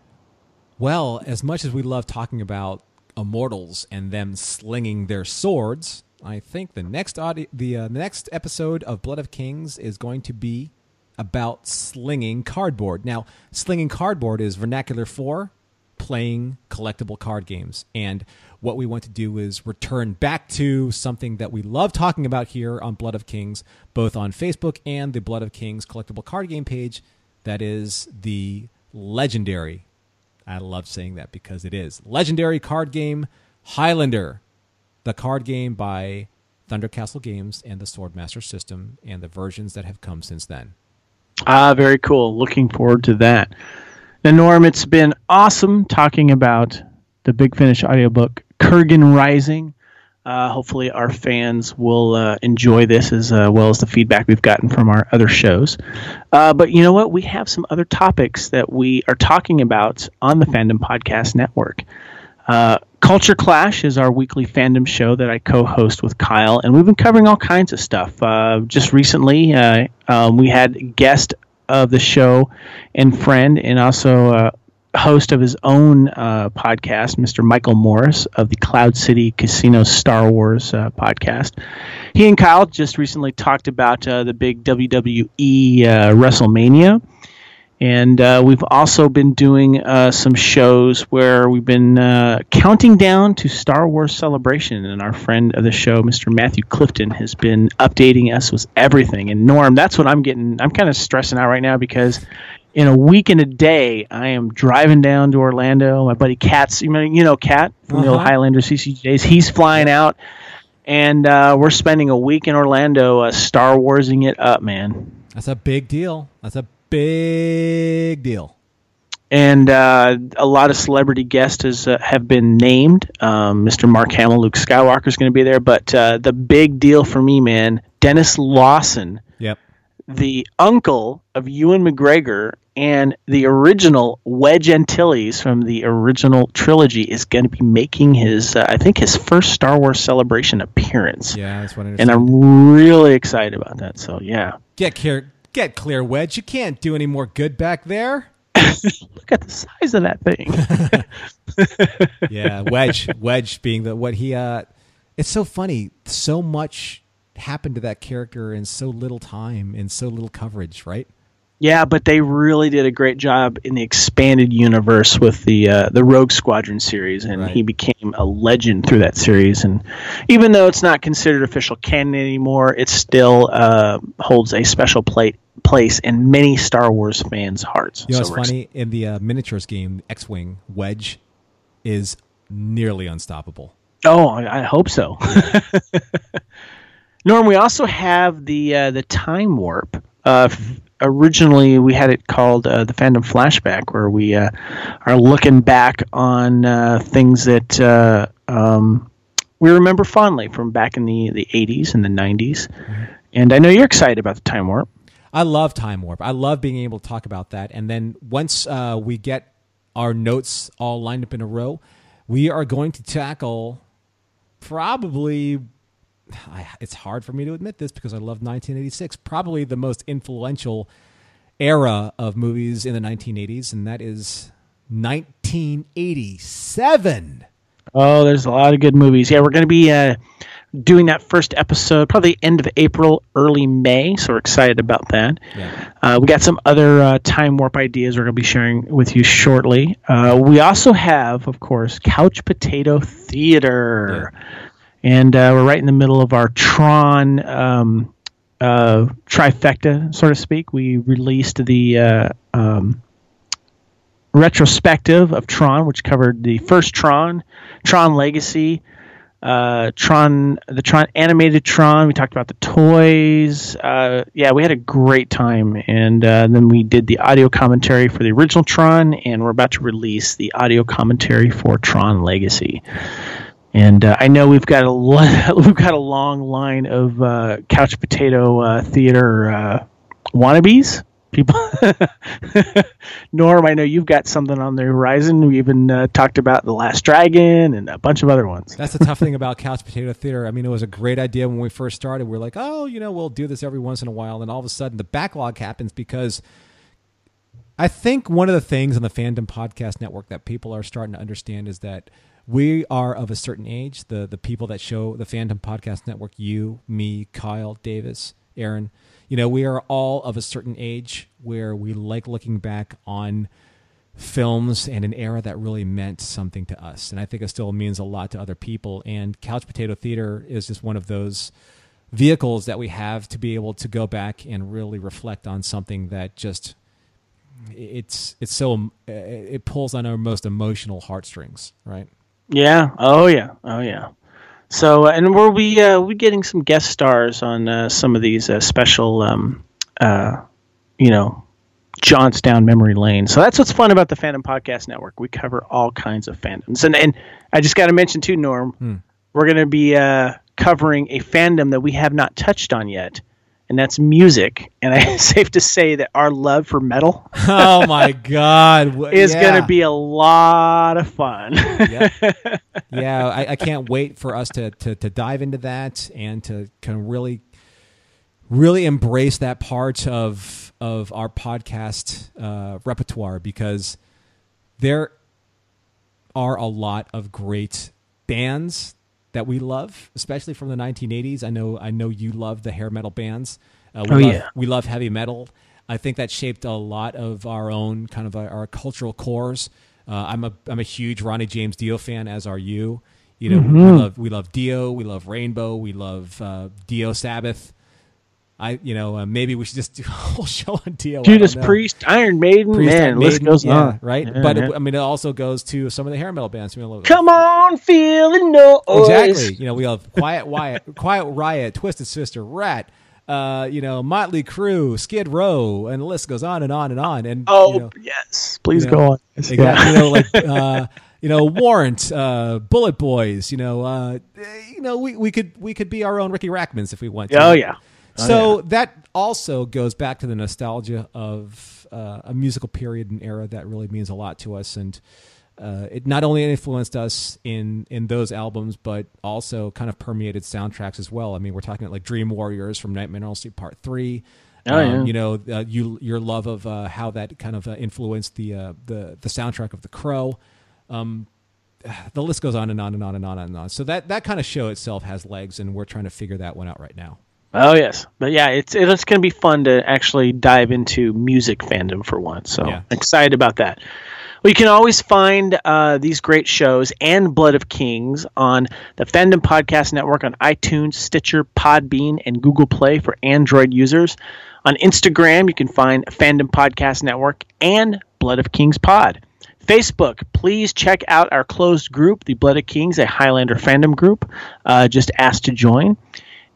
Well, as much as we love talking about immortals and them slinging their swords, I think the next audio, the uh, next episode of Blood of Kings is going to be about slinging cardboard. Now, slinging cardboard is vernacular for playing collectible card games. And what we want to do is return back to something that we love talking about here on Blood of Kings, both on Facebook and the Blood of Kings collectible card game page. That is the legendary, I love saying that because it is, legendary card game Highlander, the card game by Thunder Castle Games and the Swordmaster System, and the versions that have come since then. Ah, very cool. Looking forward to that. Now, Norm, it's been awesome talking about the Big Finish audiobook, Kurgan Rising. Uh, hopefully our fans will uh, enjoy this as uh, well as the feedback we've gotten from our other shows. Uh, but you know what? We have some other topics that we are talking about on the Fandom Podcast Network. Uh, Culture Clash is our weekly fandom show that I co-host with Kyle, and we've been covering all kinds of stuff. Uh, just recently, uh, um, we had guest of the show and friend, and also uh, host of his own uh, podcast, Mister Michael Morris of the Cloud City Casino Star Wars uh, podcast. He and Kyle just recently talked about uh, the big W W E uh, WrestleMania. And uh, we've also been doing uh, some shows where we've been uh, counting down to Star Wars Celebration. And our friend of the show, Mister Matthew Clifton, has been updating us with everything. And Norm, that's what I'm getting. I'm kind of stressing out right now because in a week and a day, I am driving down to Orlando. My buddy Kat's, you know, you know Kat from uh-huh. the old Highlander C C Js. He's flying out. And uh, we're spending a week in Orlando uh, Star Warsing it up, man. That's a big deal. That's a big deal. And uh, a lot of celebrity guests has, uh, have been named. Um, Mister Mark Hamill, Luke Skywalker is going to be there. But uh, the big deal for me, man, Dennis Lawson, yep, the uncle of Ewan McGregor and the original Wedge Antilles from the original trilogy, is going to be making his, uh, I think, his first Star Wars Celebration appearance. Yeah, that's what I understand. And I'm really excited about that. So, yeah. Get clear, get clear, Wedge. You can't do any more good back there. Look at the size of that thing. Yeah, Wedge. Wedge being the what he. Uh, it's so funny. So much happened to that character in so little time, in so little coverage, right? Yeah, but they really did a great job in the expanded universe with the uh, the Rogue Squadron series, and right. he became a legend through that series. And even though it's not considered official canon anymore, it still uh, holds a special plate. place in many Star Wars fans' hearts. You know, so it's funny, in the uh, miniatures game, X-Wing, Wedge is nearly unstoppable. Oh, I, I hope so. Norm, we also have the uh, the Time Warp. Uh, originally we had it called uh, the Fandom Flashback, where we uh, are looking back on uh, things that uh, um, we remember fondly from back in the, the eighties and the nineties. Mm-hmm. And I know you're excited about the Time Warp. I love Time Warp. I love being able to talk about that. And then once uh, we get our notes all lined up in a row, we are going to tackle probably, I, it's hard for me to admit this because I love nineteen eighty-six, probably the most influential era of movies in the nineteen eighties, and that is nineteen eighty-seven. Oh, there's a lot of good movies. Yeah, we're going to be uh, doing that first episode probably end of April, early May, so we're excited about that. Yeah. Uh, we got some other uh, Time Warp ideas we're going to be sharing with you shortly. Uh, we also have, of course, Couch Potato Theater. Yeah. And uh, we're right in the middle of our Tron um, uh, trifecta, so to speak. We released the uh, um, retrospective of Tron, which covered the first Tron, Tron Legacy, uh, Tron, the Tron animated Tron. We talked about the toys. Uh, yeah, we had a great time. And uh, then we did the audio commentary for the original Tron, and we're about to release the audio commentary for Tron Legacy. And uh, I know we've got a lo- we've got a long line of uh, Couch Potato uh, Theater uh, wannabes. People, Norm, I know you've got something on the horizon. We even uh, talked about The Last Dragon and a bunch of other ones. That's the tough thing about Couch Potato Theater. I mean, it was a great idea when we first started. We we're like, oh, you know, we'll do this every once in a while, and all of a sudden the backlog happens because I think one of the things on the Fandom Podcast Network that people are starting to understand is that we are of a certain age, the the people that show the Fandom Podcast Network, you, me, Kyle, Davis, Aaron, you know, we are all of a certain age where we like looking back on films and an era that really meant something to us. And I think it still means a lot to other people. And Couch Potato Theater is just one of those vehicles that we have to be able to go back and really reflect on something that just, it's it's so, it pulls on our most emotional heartstrings, right? Yeah. Oh, yeah. Oh, yeah. So, uh, and we'll be uh, we getting some guest stars on uh, some of these uh, special, um, uh, you know, jaunts down memory lane. So that's what's fun about the Fandom Podcast Network. We cover all kinds of fandoms. And, and I just got to mention, too, Norm, hmm. we're going to be uh, covering a fandom that we have not touched on yet. And that's music. And it's safe to say that our love for metal oh my God. is yeah. going to be a lot of fun. yeah, yeah I, I can't wait for us to, to, to dive into that and to kind of really, really embrace that part of, of our podcast uh, repertoire, because there are a lot of great bands that we love, especially from the nineteen eighties. I know, I know you love the hair metal bands. Uh, we oh love, yeah, we love heavy metal. I think that shaped a lot of our own kind of our, our cultural cores. Uh, I'm a I'm a huge Ronnie James Dio fan, as are you. You know, mm-hmm. we love we love Dio, we love Rainbow, we love uh, Dio Sabbath. I, you know, uh, maybe we should just do a whole show on Dio. Judas Priest, Iron Maiden, Priest, man, Maiden, list goes yeah, on. Right? Yeah, but, yeah. It, I mean, it also goes to some of the hair metal bands. You know, Come on, feel the noise. Exactly. You know, we have Quiet Riot, Quiet Riot, Twisted Sister, Rat, uh, you know, Motley Crue, Skid Row, and the list goes on and on and on. And Oh, you know, yes. Please you know, go on. Exactly. Yeah. You know, like, uh, you know, Warrant, uh, Bullet Boys, you know, uh, you know, we, we could we could be our own Ricky Rackmans if we want to. Oh, yeah. Oh, so yeah. that also goes back to the nostalgia of uh, a musical period and era that really means a lot to us. And uh, it not only influenced us in, in those albums, but also kind of permeated soundtracks as well. I mean, we're talking about like Dream Warriors from Nightmare on Elm Street Part three. Oh, um, yeah. You know, uh, you your love of uh, how that kind of uh, influenced the, uh, the the soundtrack of The Crow. Um, the list goes on and on and on and on and on. So that, that kind of show itself has legs, and we're trying to figure that one out right now. Oh yes, but yeah, it's it's going to be fun to actually dive into music fandom for once. So yeah. Excited about that. Well, you can always find uh, these great shows and Blood of Kings on the Fandom Podcast Network on iTunes, Stitcher, Podbean, and Google Play for Android users. On Instagram, you can find Fandom Podcast Network and Blood of Kings Pod. Facebook, please check out our closed group, the Blood of Kings, a Highlander fandom group. Uh, just ask to join.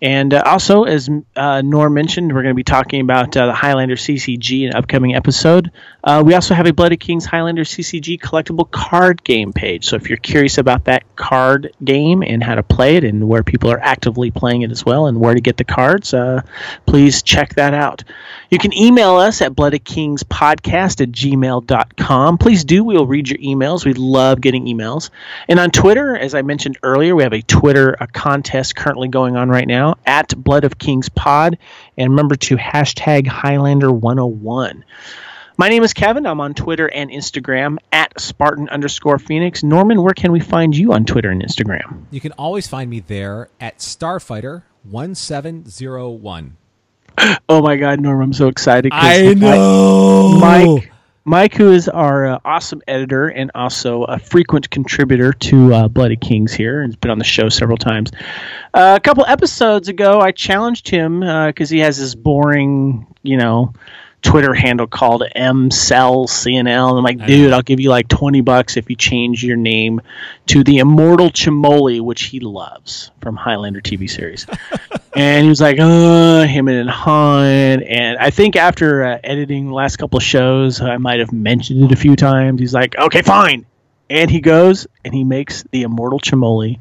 And uh, also, as uh, Norm mentioned, we're going to be talking about uh, the Highlander C C G in an upcoming episode. Uh, we also have a Bloody Kings Highlander C C G collectible card game page. So if you're curious about that card game and how to play it and where people are actively playing it as well and where to get the cards, uh, please check that out. You can email us at bloodykingspodcast at gmail dot com. Please do. We'll read your emails. We love getting emails. And on Twitter, as I mentioned earlier, we have a Twitter a contest currently going on right now at Blood of Kings Pod. And remember to hashtag Highlander one oh one. My name is Kevin. I'm on Twitter and Instagram at Spartan underscore Phoenix. Norman, where can we find you on Twitter and Instagram? You can always find me there at Starfighter one seven zero one. Oh my God, Norm, I'm so excited. I know. Mike, Mike, who is our uh, awesome editor and also a frequent contributor to uh, Bloody Kings here, and has been on the show several times. Uh, a couple episodes ago, I challenged him because uh, he has this boring, you know, Twitter handle called M Cell C N L. And I'm like, dude, I'll give you like twenty bucks if you change your name to the Immortal Chimoli, which he loves from Highlander T V series. And he was like, uh, him and Han. And I think after uh, editing the last couple of shows, I might have mentioned it a few times. He's like, okay, fine. And he goes and he makes the Immortal Chimoli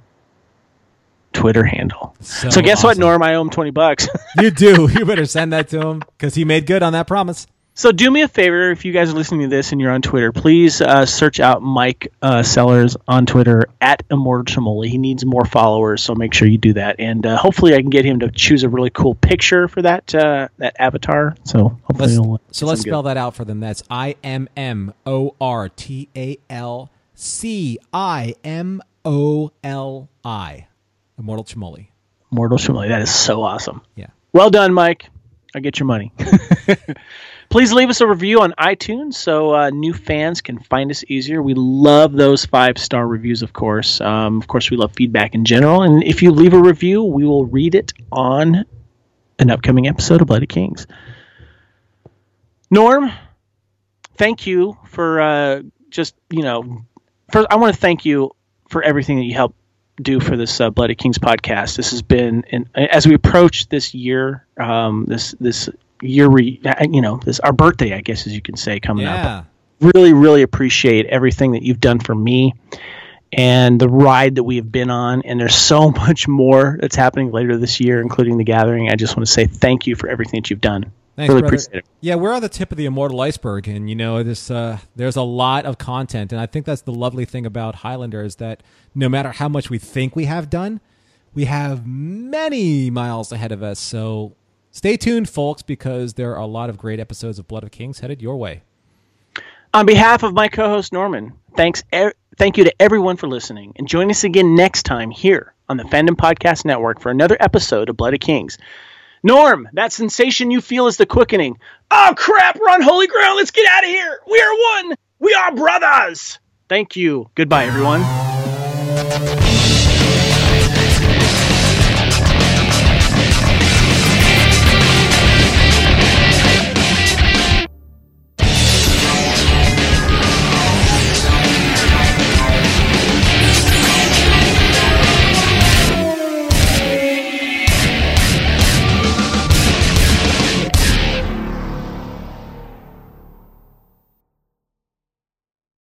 Twitter handle. So, so guess awesome. What, Norm? I owe him twenty bucks. You do. You better send that to him because he made good on that promise. So do me a favor, if you guys are listening to this and you're on Twitter, please uh, search out Mike uh, Sellers on Twitter at Immortal Chimoli. He needs more followers, so make sure you do that. And uh, hopefully I can get him to choose a really cool picture for that uh, that avatar. So hopefully let's, he'll, so let's spell good. that out for them. That's I M M O R T A L C I M O L I. Immortal Chimoli. Immortal Chimoli. That is so awesome. Yeah. Well done, Mike. I get your money. Please leave us a review on iTunes so uh, new fans can find us easier. We love those five-star reviews, of course. Um, of course, we love feedback in general. And if you leave a review, we will read it on an upcoming episode of Bloody Kings. Norm, thank you for uh, just, you know, first, I want to thank you for everything that you helped do for this uh, Bloody Kings podcast. This has been, an, as we approach this year, um, this this year, re, you know, this our birthday, I guess, as you can say, coming yeah. up. Really, really appreciate everything that you've done for me and the ride that we have been on. And there's so much more that's happening later this year, including the gathering. I just want to say thank you for everything that you've done. Thanks, really brother. Appreciate it. Yeah, we're on the tip of the immortal iceberg, and you know, this uh, there's a lot of content, and I think that's the lovely thing about Highlander is that no matter how much we think we have done, we have many miles ahead of us. So stay tuned, folks, because there are a lot of great episodes of Blood of Kings headed your way. On behalf of my co-host Norman, thanks, er- thank you to everyone for listening, and join us again next time here on the Fandom Podcast Network for another episode of Blood of Kings. Norm, that sensation you feel is the quickening. Oh, crap, we're on holy ground. Let's get out of here. We are one. We are brothers. Thank you. Goodbye, everyone.